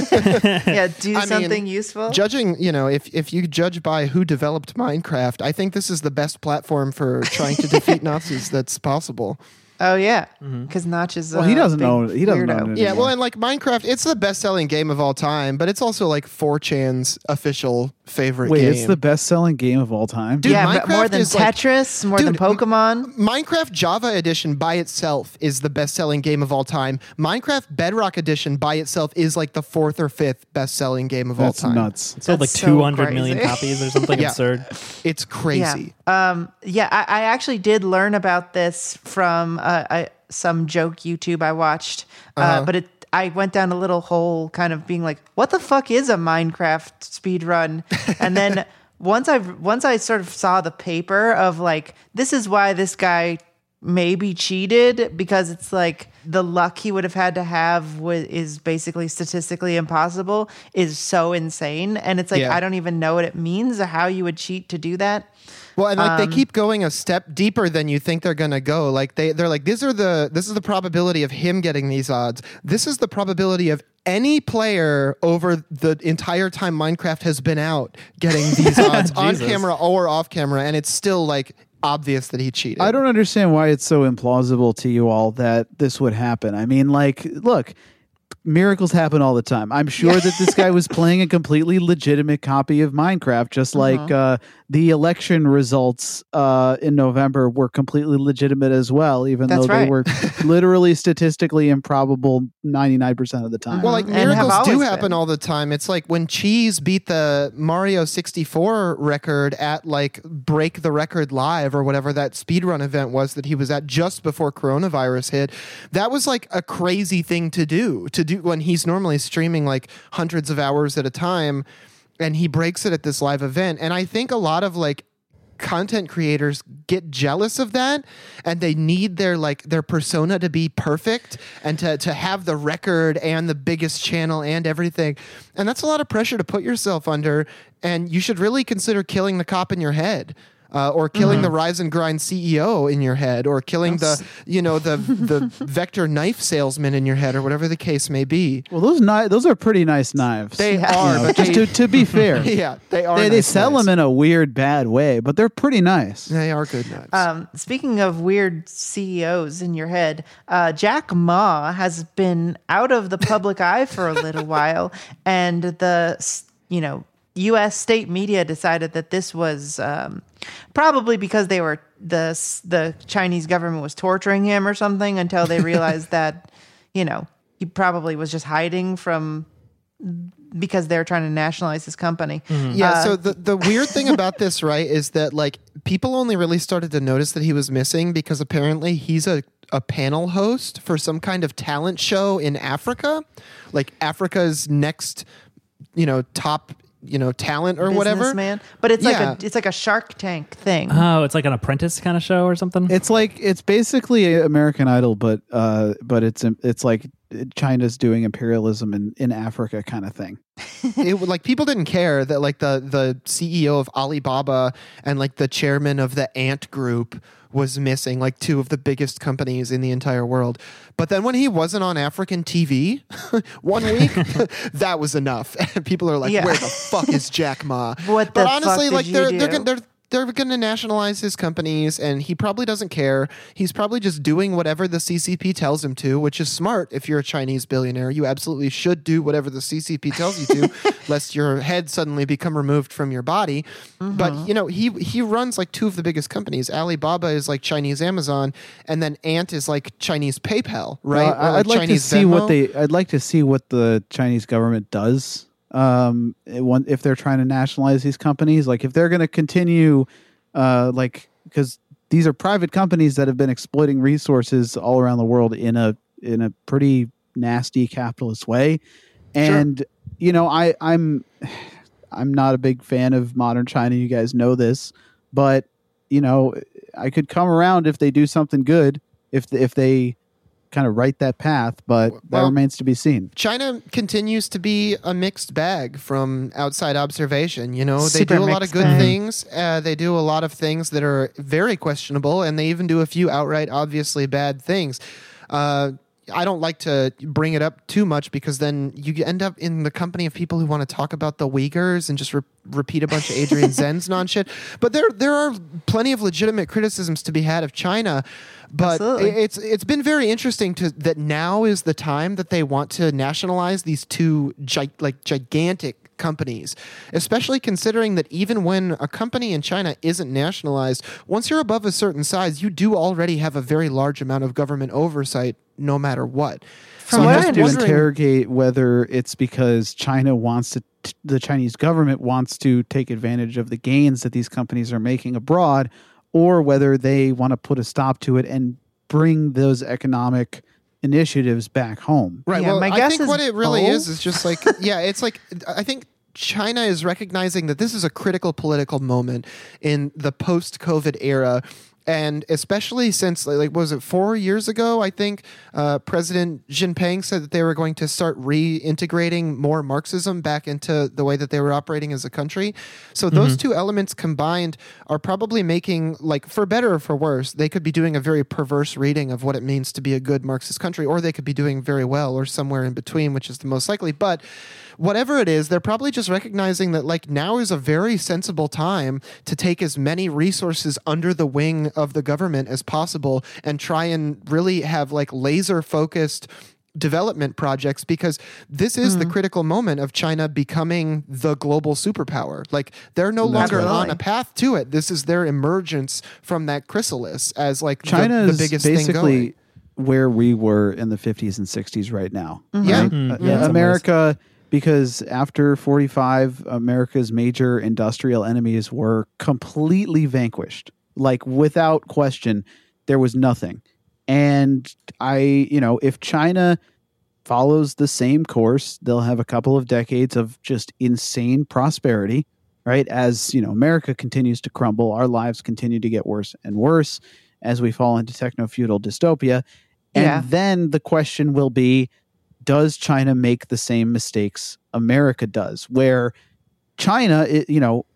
Yeah, do I mean, something useful. Judging, you know, if if you judge by who developed Minecraft, I think this is the best platform for trying to defeat Nazis that's possible. Oh yeah, because Notch is. Well, he a doesn't big know- he doesn't know weirdo. it. Yeah, anymore. well, and like Minecraft, it's the best-selling game of all time, but it's also like four chan's official favorite Wait, game. it's the best-selling game of all time. Dude, yeah, but more Minecraft than is, like- Tetris, more than Dude, Pokemon. Minecraft Java Edition by itself is the best-selling game of all time. Minecraft Bedrock Edition by itself is like the fourth or fifth best-selling game of That's all time. nuts. It sold like That's so two hundred million crazy. copies or something Yeah. absurd. It's crazy. Yeah, um, yeah. I, I actually did learn about this from uh, I, some joke YouTube I watched, uh, Uh-huh. but it. I went down a little hole, kind of being like, "What the fuck is a Minecraft speed run?" And then once I once I sort of saw the paper of like, this is why this guy maybe cheated, because it's like the luck he would have had to have w- is basically statistically impossible, is so insane, and it's like Yeah. I don't even know what it means or how you would cheat to do that. Well, and like Um, they keep going a step deeper than you think they're gonna go. Like they they're like, these are the this is the probability of him getting these odds. This is the probability of any player over the entire time Minecraft has been out getting these odds on Jesus. camera or off camera, and it's still like obvious that he cheated. I don't understand why it's so implausible to you all that this would happen. I mean, like, look, miracles happen all the time. I'm sure that this guy was playing a completely legitimate copy of Minecraft, just like uh, the election results uh, in November were completely legitimate as well, even That's though right. they were literally statistically improbable ninety-nine percent of the time. Well, like And have miracles do always happen been. all the time. It's like when Cheese beat the Mario sixty-four record at like Break the Record Live or whatever that speedrun event was that he was at just before coronavirus hit. That was like a crazy thing to do, to do when he's normally streaming like hundreds of hours at a time, and he breaks it at this live event. And I think a lot of like content creators get jealous of that, and they need their like their persona to be perfect and to to have the record and the biggest channel and everything. And that's a lot of pressure to put yourself under, and you should really consider killing the cop in your head. Uh, or killing the Rise and Grind C E O in your head, or killing the, you know, the the Vector knife salesman in your head, or whatever the case may be. Well, those kni- those are pretty nice knives. They You are, know, but just they- to, to be fair. Yeah, they are. They, they nice sell knives. them in a weird, bad way, but they're pretty nice. They are good knives. Um, speaking of weird C E Os in your head, uh, Jack Ma has been out of the public eye for a little while, and the s- you know U S state media decided that this was um, probably because they were the s- the Chinese government was torturing him or something, until they realized that you know he probably was just hiding from, because they're trying to nationalize his company. Yeah, Uh, so the, the weird thing about this, right, is that like people only really started to notice that he was missing because apparently he's a, a panel host for some kind of talent show in Africa, like Africa's next, you know, top, you know, talent or whatever. businessman. But it's Yeah. like a it's like a Shark Tank thing. Oh, it's like an Apprentice kind of show or something. It's like it's basically American Idol, but uh, but it's it's like China's doing imperialism in, in Africa kind of thing. It would- like people didn't care that like the the C E O of Alibaba and like the chairman of the Ant Group was missing, like two of the biggest companies in the entire world. But then when he wasn't on African T V one week, that was enough. And people are like, Yeah. "Where the fuck is Jack Ma?" What but the honestly, fuck like did they're you they're do? gonna, they're they're going to nationalize his companies, and he probably doesn't care. He's probably just doing whatever the C C P tells him to, which is smart. If you're a Chinese billionaire, you absolutely should do whatever the C C P tells you to, lest your head suddenly become removed from your body. Mm-hmm. But you know, he he runs like two of the biggest companies. Alibaba is like Chinese Amazon, and then Ant is like Chinese PayPal, right? Uh, Or, I'd like Chinese to see what Venmo. they. I'd like to see what the Chinese government does. Um, it want- if they're trying to nationalize these companies, like if they're going to continue, uh, like because these are private companies that have been exploiting resources all around the world in a in a pretty nasty capitalist way, and you know, I I'm I'm not a big fan of modern China. You guys know this, but you know, I could come around if they do something good. If if they kind of right that path, but that Well, remains to be seen. China continues to be a mixed bag from outside observation. You know, they Super do a lot of mixed good bag. things. Uh, they do a lot of things that are very questionable, and they even do a few outright, obviously bad things. Uh, I don't like to bring it up too much because then you end up in the company of people who want to talk about the Uyghurs and just re- repeat a bunch of Adrian Zen's non-shit. But there, there are plenty of legitimate criticisms to be had of China. But Absolutely. it's it's been very interesting to that now is the time that they want to nationalize these two gi- like gigantic companies, especially considering that even when a company in China isn't nationalized, once you're above a certain size, you do already have a very large amount of government oversight, no matter what. From I'm what I just to understand- interrogate whether it's because China wants to, t- the Chinese government wants to take advantage of the gains that these companies are making abroad, or whether they want to put a stop to it and bring those economic initiatives back home. Right. Yeah, well, my I guess think is what it really both. is is just like, yeah, it's like, I think China is recognizing that this is a critical political moment in the post-COVID era. And especially since, like, was it four years ago? I think uh, President Jinping said that they were going to start reintegrating more Marxism back into the way that they were operating as a country. So those two elements combined are probably making, like, for better or for worse, they could be doing a very perverse reading of what it means to be a good Marxist country, or they could be doing very well, or somewhere in between, which is the most likely. But whatever it is, they're probably just recognizing that, like, now is a very sensible time to take as many resources under the wing of the government as possible and try and really have, like, laser focused development projects, because this is mm. the critical moment of China becoming the global superpower. Like, they're no longer Absolutely. on a path to it. This is their emergence from that chrysalis as, like, China the, is the biggest basically thing going. where we were in the fifties and sixties right now. Mm-hmm. Yeah. Right? Mm, Uh, yeah, in some America, because after forty-five, America's major industrial enemies were completely vanquished. Like, without question, there was nothing. And I, you know, if China follows the same course, they'll have a couple of decades of just insane prosperity, right? As, you know, America continues to crumble, our lives continue to get worse and worse as we fall into techno-feudal dystopia. And Yeah. then the question will be, does China make the same mistakes America does? Where China, i- you know,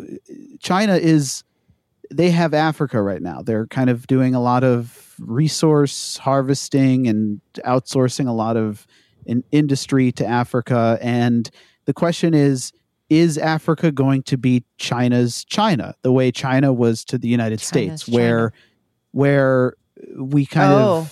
China is, they have Africa right now. They're kind of doing a lot of resource harvesting and outsourcing a lot of in industry to Africa. And the question is, is Africa going to be China's China, the way China was to the United China's States, where, where we kind Oh. of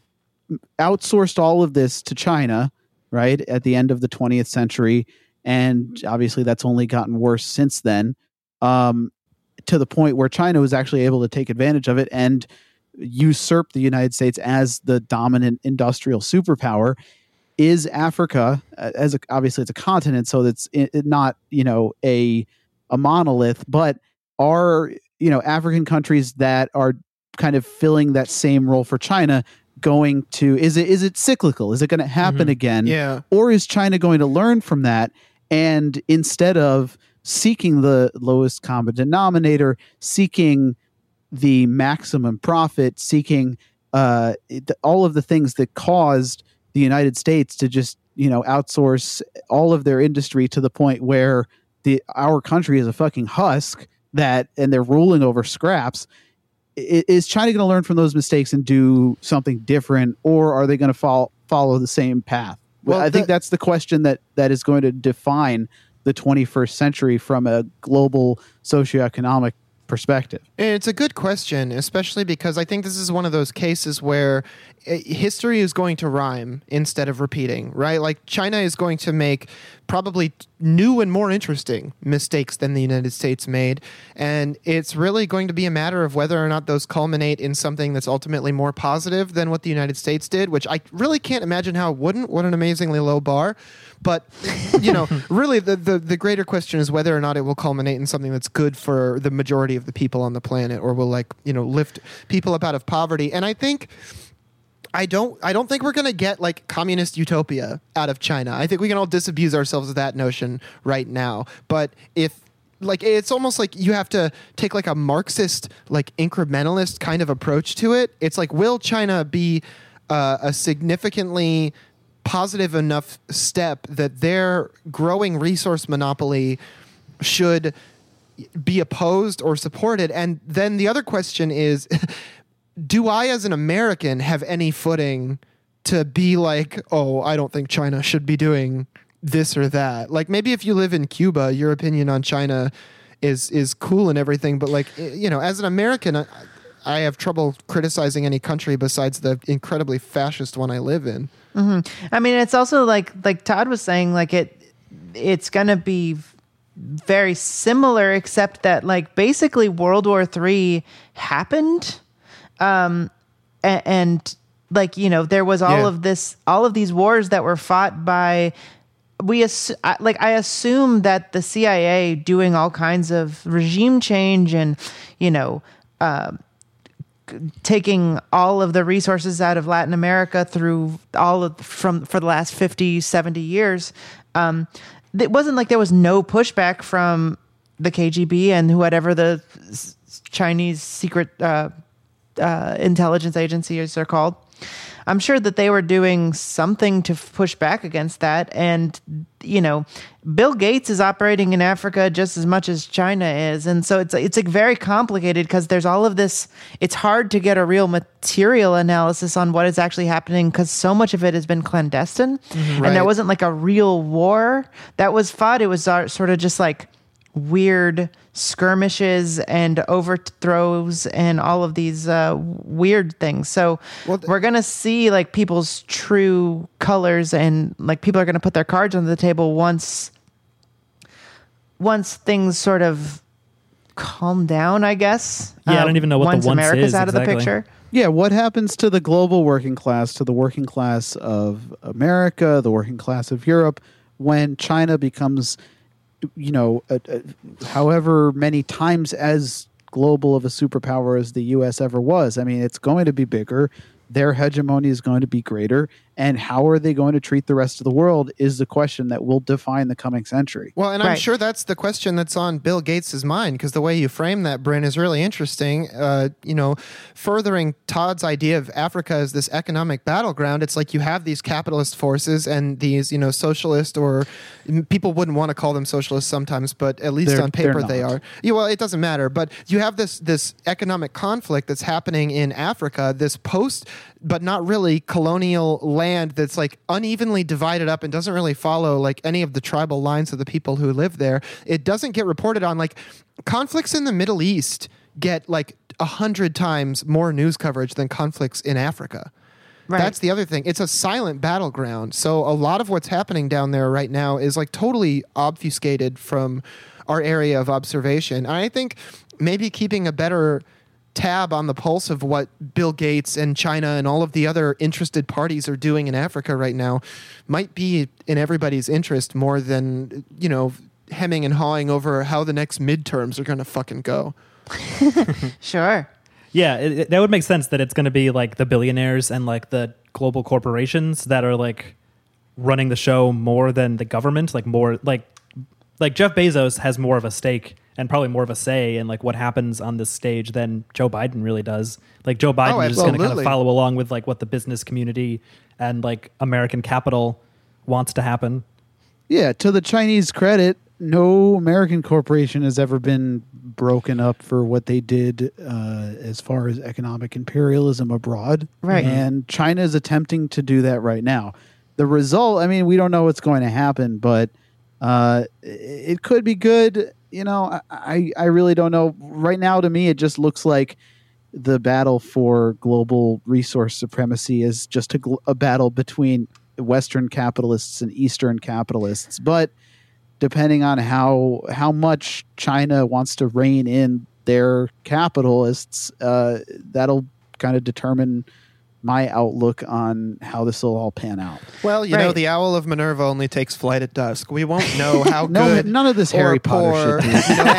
outsourced all of this to China, right, at the end of the twentieth century. And obviously that's only gotten worse since then, um, to the point where China was actually able to take advantage of it and usurp the United States as the dominant industrial superpower. Is Africa, uh, as a, obviously it's a continent, so it's it, it not, you know, a a monolith, but are, you know, African countries that are kind of filling that same role for China going to, is it is it cyclical? Is it going to happen Mm-hmm. again? Yeah. Or is China going to learn from that, and instead of seeking the lowest common denominator, seeking the maximum profit, seeking uh, it, all of the things that caused the United States to just, you know, outsource all of their industry to the point where the our country is a fucking husk that, and they're ruling over scraps. I- Is China going to learn from those mistakes and do something different, or are they going to follow follow the same path? Well, Well, I think that- that's the question that that is going to define the twenty-first century from a global socioeconomic perspective. And it's a good question, especially because I think this is one of those cases where uh, history is going to rhyme instead of repeating, right? Like, China is going to make probably new and more interesting mistakes than the United States made. And it's really going to be a matter of whether or not those culminate in something that's ultimately more positive than what the United States did, which I really can't imagine how it wouldn't. What an amazingly low bar. But, you know, really the, the, the greater question is whether or not it will culminate in something that's good for the majority of the people on the planet, or will, like, you know, lift people up out of poverty. And I think I don't I don't think we're going to get, like, communist utopia out of China. I think we can all disabuse ourselves of that notion right now. But if, like, it's almost like you have to take, like, a Marxist, like, incrementalist kind of approach to it. It's like, will China be uh, a significantly positive enough step that their growing resource monopoly should be opposed or supported? And then the other question is, do I, as an American, have any footing to be like, oh, I don't think China should be doing this or that? Like, maybe if you live in Cuba, your opinion on China is is cool and everything, but, like, you know, as an American, I, I have trouble criticizing any country besides the incredibly fascist one I live in. Mm-hmm. I mean, it's also like like Todd was saying, like it it's gonna be very similar, except that, like, basically World War Three happened, um, and, and like, you know, there was all Yeah. of this, all of these wars that were fought by. We ass- I- like I assume that the C I A doing all kinds of regime change and, you know, uh, taking all of the resources out of Latin America through all of from for the last fifty, seventy years. Um, it wasn't like there was no pushback from the K G B and whatever the Chinese secret uh, uh, intelligence agencies are called. I'm sure that they were doing something to push back against that. And, you know, Bill Gates is operating in Africa just as much as China is. And so it's, it's like very complicated because there's all of this. It's hard to get a real material analysis on what is actually happening because so much of it has been clandestine. Mm-hmm. Right. And there wasn't like a real war that was fought. It was uh, sort of just like weird skirmishes and overthrows and all of these uh, weird things. So well, th- we're going to see like people's true colors and like people are going to put their cards on the table once once things sort of calm down, I guess. Yeah, uh, I don't even know what once the once America's is out exactly. of the picture. Yeah, what happens to the global working class, to the working class of America, the working class of Europe, when China becomes, you know, uh, uh, however many times as global of a superpower as the U S ever was? I mean, it's going to be bigger. Their hegemony is going to be greater. And how are they going to treat the rest of the world is the question that will define the coming century. Well, and I'm Right. sure that's the question that's on Bill Gates' mind, because the way you frame that, Bryn, is really interesting. Uh, you know, furthering Todd's idea of Africa as this economic battleground, it's like you have these capitalist forces and these, you know, socialist, or people wouldn't want to call them socialists sometimes, but at least They're- on paper they're they not. are. Yeah, well, it doesn't matter. But you have this this economic conflict that's happening in Africa, this post, but not really colonial land that's like unevenly divided up and doesn't really follow like any of the tribal lines of the people who live there. It doesn't get reported on. Like conflicts in the Middle East get like a hundred times more news coverage than conflicts in Africa. Right. That's the other thing. It's a silent battleground. So a lot of what's happening down there right now is like totally obfuscated from our area of observation. And I think maybe keeping a better tab on the pulse of what Bill Gates and China and all of the other interested parties are doing in Africa right now might be in everybody's interest more than, you know, hemming and hawing over how the next midterms are going to fucking go. Sure. Yeah, it, it, that would make sense that it's going to be like the billionaires and like the global corporations that are like running the show more than the government, like more like like Jeff Bezos has more of a stake and probably more of a say in like what happens on this stage than Joe Biden really does. Like Joe Biden Oh, is just going to kind of absolutely. follow along with like what the business community and like American capital wants to happen. Yeah, to the Chinese credit, no American corporation has ever been broken up for what they did uh, as far as economic imperialism abroad. Right. And China is attempting to do that right now. The result, I mean, we don't know what's going to happen, but uh, it could be good. You know, I, I really don't know. Right now, to me, it just looks like the battle for global resource supremacy is just a, gl- a battle between Western capitalists and Eastern capitalists. But depending on how how much China wants to rein in their capitalists, uh, that'll kind of determine my outlook on how this will all pan out. Well, you know, Right. the owl of Minerva only takes flight at dusk. We won't know how No, good. none of this or Harry Potter poor, shit, dude. you know,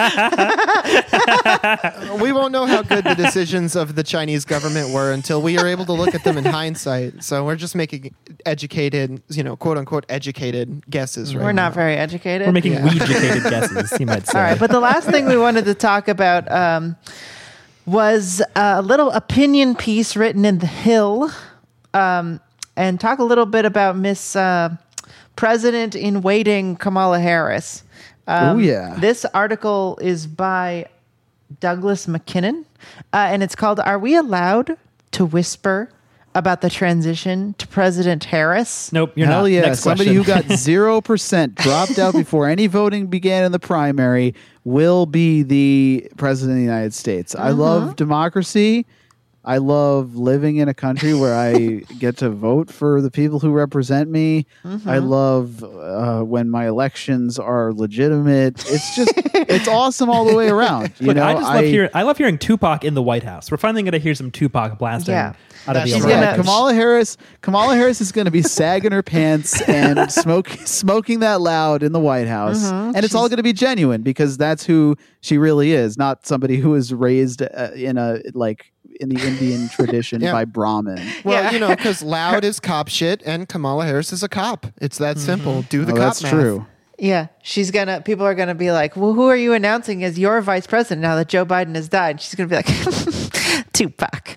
any of- we won't know how good the decisions of the Chinese government were until we are able to look at them in hindsight. So we're just making educated, you know, quote unquote, educated guesses. Right We're not now. very educated. We're making Yeah. weed-educated guesses, you might say. All right, but the last thing we wanted to talk about um, was a little opinion piece written in The Hill, um, and talk a little bit about Miss uh, President in Waiting Kamala Harris. Um, Oh, yeah. This article is by Douglas McKinnon, uh, and it's called "Are We Allowed to Whisper About the Transition to President Harris?" Nope, you're Hell not. yeah. Next Somebody question. who got zero percent dropped out before any voting began in the primary will be the president of the United States. I love democracy. I love living in a country where I get to vote for the people who represent me. I love uh, when my elections are legitimate. It's just, it's awesome all the way around. You Look, know, I just love hearing. I love hearing Tupac in the White House. We're finally going to hear some Tupac blasting Yeah. out of the That's She's Oval gonna- Office. Kamala Harris. Kamala Harris is going to be sagging her pants and smoke, smoking that loud in the White House, and it's all going to be genuine because that's who she really is, not somebody who was raised uh, in a like in the Indian tradition Yeah. by Brahmin. Well, Yeah. you know, because loud is cop shit, and Kamala Harris is a cop. It's that simple. Do the Oh, cop that's math. true. Yeah, she's gonna. People are gonna be like, "Well, who are you announcing as your vice president now that Joe Biden has died?" She's gonna be like, "Tupac."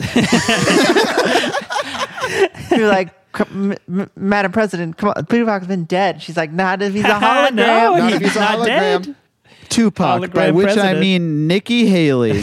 You're like, "M- M- Madam President, come on, Tupac's been dead." She's like, "Not if he's a hologram." No, Not he's if he's a not hologram. dead. Tupac, by Hologram which I president. mean Nikki Haley.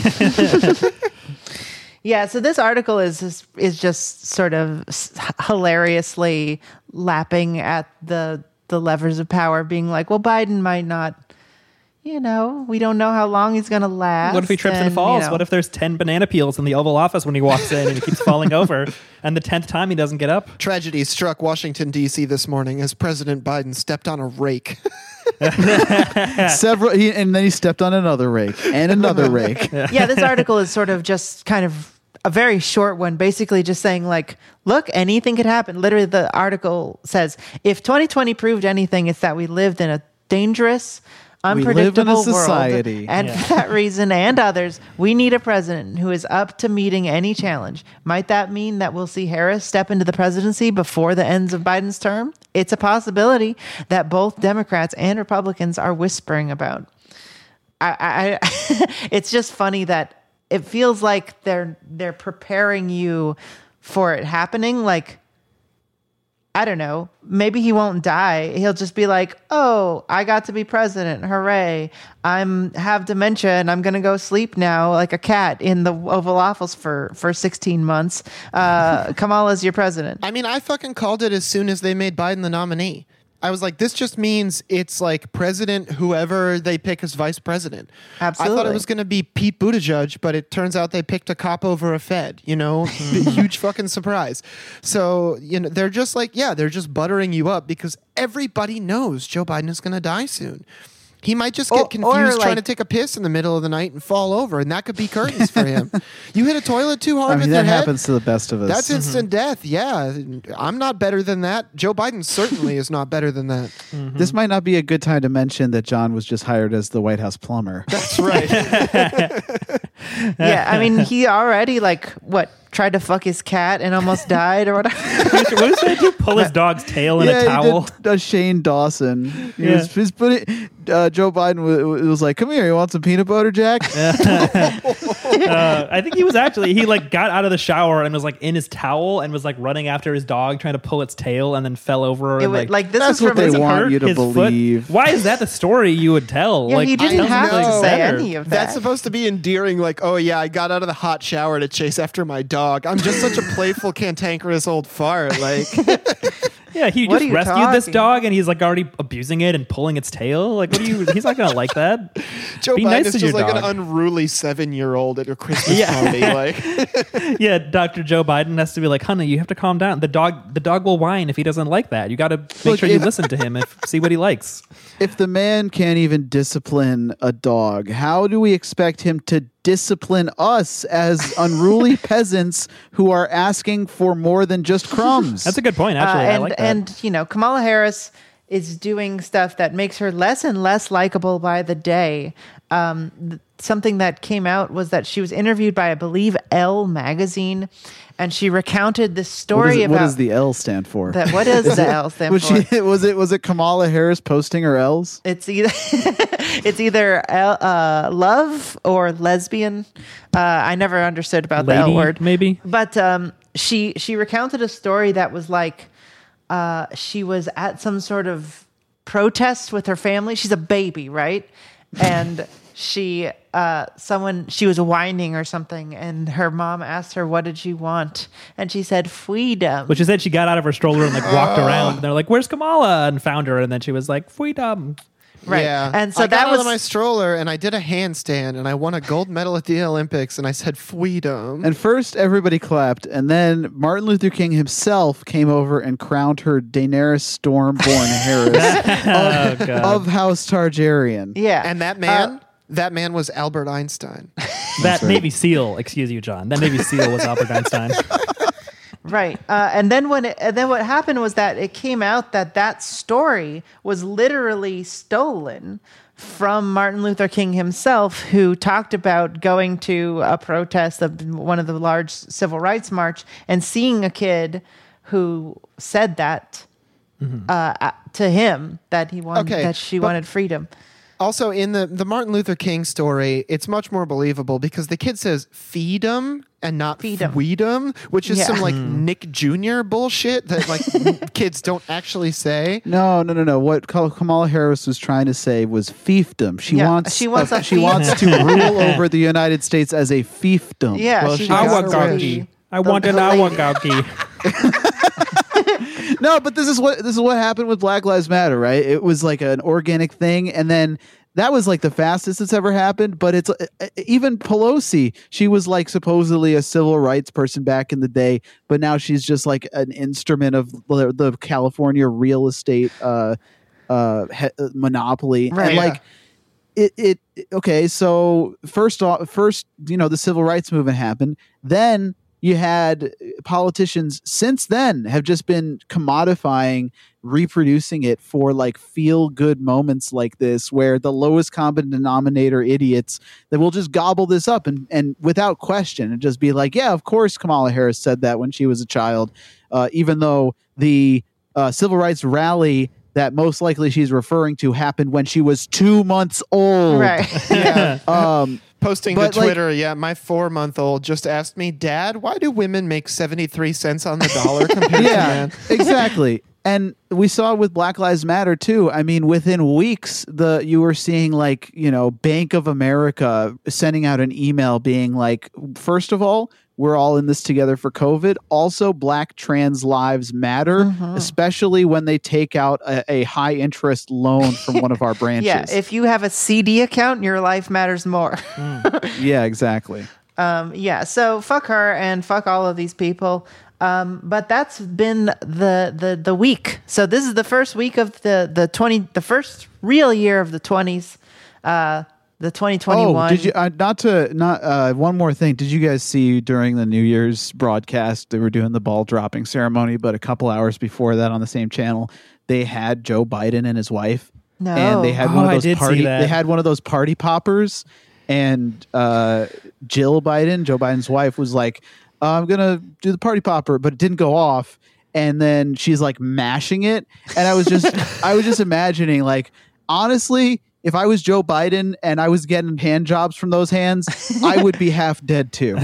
Yeah, so this article is is, is just sort of s- hilariously lapping at the the levers of power, being like, "Well, Biden might not, you know, we don't know how long he's going to last." What if he trips and, you falls? know." What if there's ten banana peels in the Oval Office when he walks in and he keeps falling over? And the tenth time he doesn't get up? Tragedy struck Washington, D C this morning as President Biden stepped on a rake. Several, he, and then he stepped on another rake and another rake. Yeah, this article is sort of just kind of a very short one, basically just saying like, look, anything could happen. Literally, the article says, if twenty twenty proved anything, it's that we lived in a dangerous, We live in a unpredictable society. world. And Yeah. for that reason and others, we need a president who is up to meeting any challenge. Might that mean that we'll see Harris step into the presidency before the ends of Biden's term? It's a possibility that both Democrats and Republicans are whispering about. I, I it's just funny that it feels like they're they're preparing you for it happening. Like, I don't know, maybe he won't die. He'll just be like, "Oh, I got to be president. Hooray. I'm have dementia and I'm going to go sleep now like a cat in the Oval Office for, for sixteen months. Uh, Kamala's your president." I mean, I fucking called it as soon as they made Biden the nominee. I was like, this just means it's like president, whoever they pick as vice president. I thought Absolutely. it was going to be Pete Buttigieg, but it turns out they picked a cop over a Fed, you know, huge fucking surprise. So, you know, they're just like, yeah, they're just buttering you up because everybody knows Joe Biden is going to die soon. He might just get Or- or, confused trying to like- take a piss in the middle of the night and fall over, and that could be curtains for him. You hit a toilet too hard I with mean, your that head? happens to the best of us. That's instant death. Yeah. I'm not better than that. Joe Biden certainly is not better than that. This might not be a good time to mention that John was just hired as the White House plumber. That's right. Yeah, I mean, he already like what tried to fuck his cat and almost died or whatever. What does that do? Pull his dog's tail in yeah, a towel? He did, uh, Shane Dawson. He Yeah. was, he's putting, uh, Joe Biden was, was like, "Come here, you want some peanut butter, Jack?" Uh, I think he was actually, he like got out of the shower and was like in his towel and was like running after his dog trying to pull its tail and then fell over. It and, would, like, like this That's was what from they his want hurt you to his foot. believe. Why is that the story you would tell? Yeah, like, he didn't tell have something to say better. any of that. That's supposed to be endearing, like, oh, yeah, I got out of the hot shower to chase after my dog. I'm just such a playful, cantankerous old fart. Like, Yeah, he What just are you rescued this talking? dog and he's like already abusing it and pulling its tail. Like, what do you, he's not going to like that. Joe Be Biden nice is to just your like dog. an unruly seven year old at a Christmas Yeah. party. Like, Yeah, Doctor Joe Biden has to be like, honey, you have to calm down. The dog, the dog will whine if he doesn't like that. You got to make Look, sure you if- listen to him and see what he likes. If the man can't even discipline a dog, how do we expect him to discipline us as unruly peasants who are asking for more than just crumbs? That's a good point, actually. Uh, I and like that. and you know, Kamala Harris is doing stuff that makes her less and less likable by the day. Um, th- something that came out was that she was interviewed by, I believe, Elle magazine, and she recounted this what, story is, it- about what does the L stand for? that. What does the L stand was for? she was it was it Kamala Harris posting her L's? It's either it's either L, uh, love or lesbian. Uh, I never understood about the L Lady, word, maybe? But um, she she recounted a story that was like uh, she was at some sort of protest with her family. She's a baby, right? And she uh, someone she was whining or something, and her mom asked her, "What did she want?" And she said, "Freedom." Which is that she got out of her stroller and like walked around. And they're like, "Where's Kamala?" And found her. And then she was like, "Freedom." Right. Yeah. And so I that got out was of my stroller and I did a handstand and I won a gold medal at the Olympics and I said, freedom. And first, everybody clapped, and then Martin Luther King himself came over and crowned her Daenerys Stormborn Harris Oh, God. of House Targaryen. yeah. And that Uh, man, that man was Albert Einstein. that Navy SEAL, excuse you, John. That Navy SEAL was Albert Einstein. Right. Uh, and then when it, and then what happened was that it came out that that story was literally stolen from Martin Luther King himself, who talked about going to a protest of one of the large civil rights march and seeing a kid who said that mm-hmm. uh, to him that he wanted okay, that she but- wanted freedom. Also, in the, the Martin Luther King story, it's much more believable because the kid says feed 'em and not Feed 'em. feed 'em, which is Yeah. some like Nick Junior bullshit that like kids don't actually say. No, no, no, no. What Ka- Kamala Harris was trying to say was fiefdom. She Yeah, wants she wants uh, a she fief- wants to rule over the United States as a fiefdom. Yeah, Well, she she wants got to her be wish. I the- want an the lady. awagaki. No, but this is what this is what happened with Black Lives Matter, right? It was like an organic thing, and then that was like the fastest it's ever happened. But it's uh, even Pelosi. She was like supposedly a civil rights person back in the day, but now she's just like an instrument of the, the California real estate uh, uh, he- monopoly, Right. and Yeah. like. It, it okay. So first off, first you know the civil rights movement happened. Then you had politicians since then have just been commodifying, reproducing it for like feel good moments like this, where the lowest common denominator idiots that will just gobble this up and and without question and just be like, yeah, of course Kamala Harris said that when she was a child, uh, even though the uh, civil rights rally that most likely she's referring to happened when she was two months old. Right. Yeah. Um, Posting to But, like- Twitter, yeah, my four month old just asked me, Dad, why do women make seventy-three cents on the dollar compared to yeah, men? exactly. And we saw with Black Lives Matter too. I mean, within weeks, the you were seeing like, you know, Bank of America sending out an email being like, first of all, we're all in this together for COVID. Also, Black trans lives matter, Mm-hmm. especially when they take out a, a high interest loan from one of our branches. Yeah, if you have a C D account, your life matters more. yeah, exactly. Um, yeah, so fuck her and fuck all of these people. Um, but that's been the, the the week. So this is the first week of the the twenty, the first real year of the twenties, uh, the twenty twenty-one. Oh, did you uh, not to not uh, one more thing? Did you guys see during the New Year's broadcast they were doing the ball dropping ceremony, but a couple hours before that on the same channel they had Joe Biden and his wife, No. and they had Oh, one of I those did see party. that. They had one of those party poppers, and uh, Jill Biden, Joe Biden's wife, was like, uh, "I'm gonna do the party popper," but it didn't go off. And then she's like mashing it, and I was just, I was just imagining, like, honestly, if I was Joe Biden and I was getting hand jobs from those hands, I would be half dead too.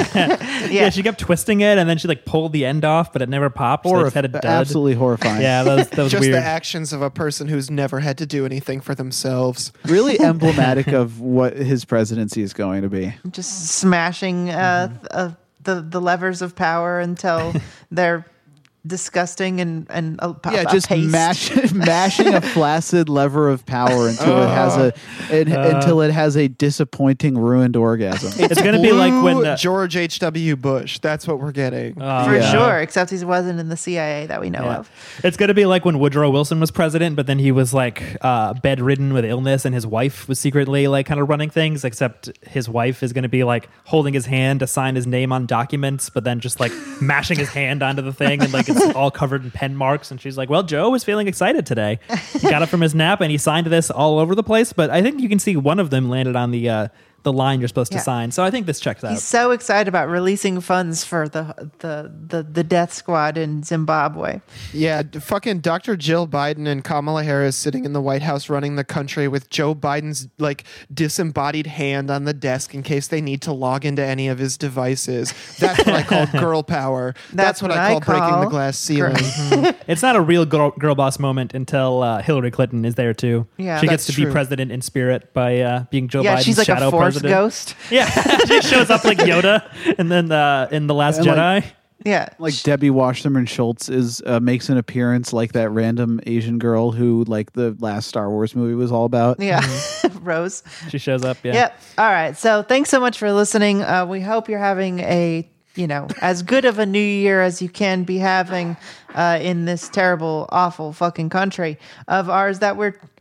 Yeah. she kept twisting it, and then she like pulled the end off, but it never popped. So they just had a dud. Absolutely horrifying. Yeah, that was, that was Just weird. the actions of a person who's never had to do anything for themselves. Really emblematic of what his presidency is going to be. just smashing uh, Mm-hmm. uh, the the levers of power until they're disgusting and and a, Yeah, a just paste. mash, mashing a flaccid lever of power until it has a it, until it has a disappointing ruined orgasm. It's gonna be like when Blue the- George H W. Bush. That's what we're getting. Uh, for Yeah. sure. Except he wasn't in the C I A that we know Yeah. of. It's going to be like when Woodrow Wilson was president, but then he was like uh, bedridden with illness, and his wife was secretly like kind of running things. Except his wife is going to be like holding his hand to sign his name on documents, but then just like mashing his hand onto the thing, and like it's all covered in pen marks. And she's like, "Well, Joe was feeling excited today. He got it from his nap, and he signed this all over the place." But I think you can see one of them landed on the uh, the line you're supposed Yeah. to sign. So I think this checks out. He's so excited about releasing funds for the the the, the death squad in Zimbabwe. Yeah, d- fucking Doctor Jill Biden and Kamala Harris sitting in the White House running the country with Joe Biden's like disembodied hand on the desk in case they need to log into any of his devices. That's what I call girl power. That's, That's what, what I I call breaking call the glass ceiling. It's not a real girl, girl boss moment until uh, Hillary Clinton is there too. Yeah. she gets That's to be true. president in spirit by uh, being Joe yeah, Biden's she's like shadow a force president. ghost. Yeah, she shows up like Yoda, and then uh, in the Last And, Jedi. like- Yeah. Like Debbie Wasserman Schultz is uh, makes an appearance like that random Asian girl who like the last Star Wars movie was all about. Yeah. Rose. she shows up. Yeah. Yep. All right. So thanks so much for listening. Uh, we hope you're having a, you know, as good of a new year as you can be having uh, in this terrible, awful fucking country of ours that we're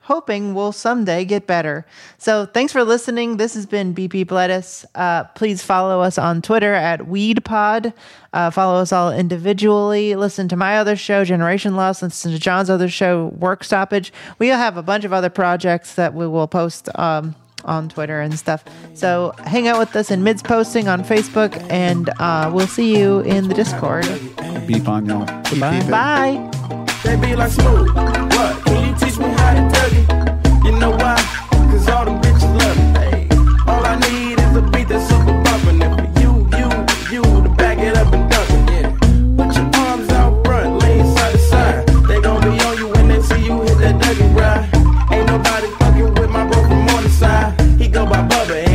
hoping will someday get better. So thanks for listening. This has been B P Bledis. Uh, please follow us on Twitter at WeedPod. Uh, follow us all individually. Listen to my other show, Generation Lost. Listen to John's other show, Work Stoppage. We have a bunch of other projects that we will post um, on Twitter and stuff. So hang out with us in Mids Posting on Facebook, and uh, we'll see you in the Discord. Beep on y'all. Bye. Bye. They be like smooth. What? Can you teach me how to tug it? You know why? Cause all them bitches love me. Hey. All I need is a beat that's super bumpin'. And for you, you, you to back it up and dunk it. Yeah. Put your arms out front, lean side to side. They gon' be on you when they see you hit that Dougie ride. Ain't nobody fucking with my bro from on the side. He go by Bubba.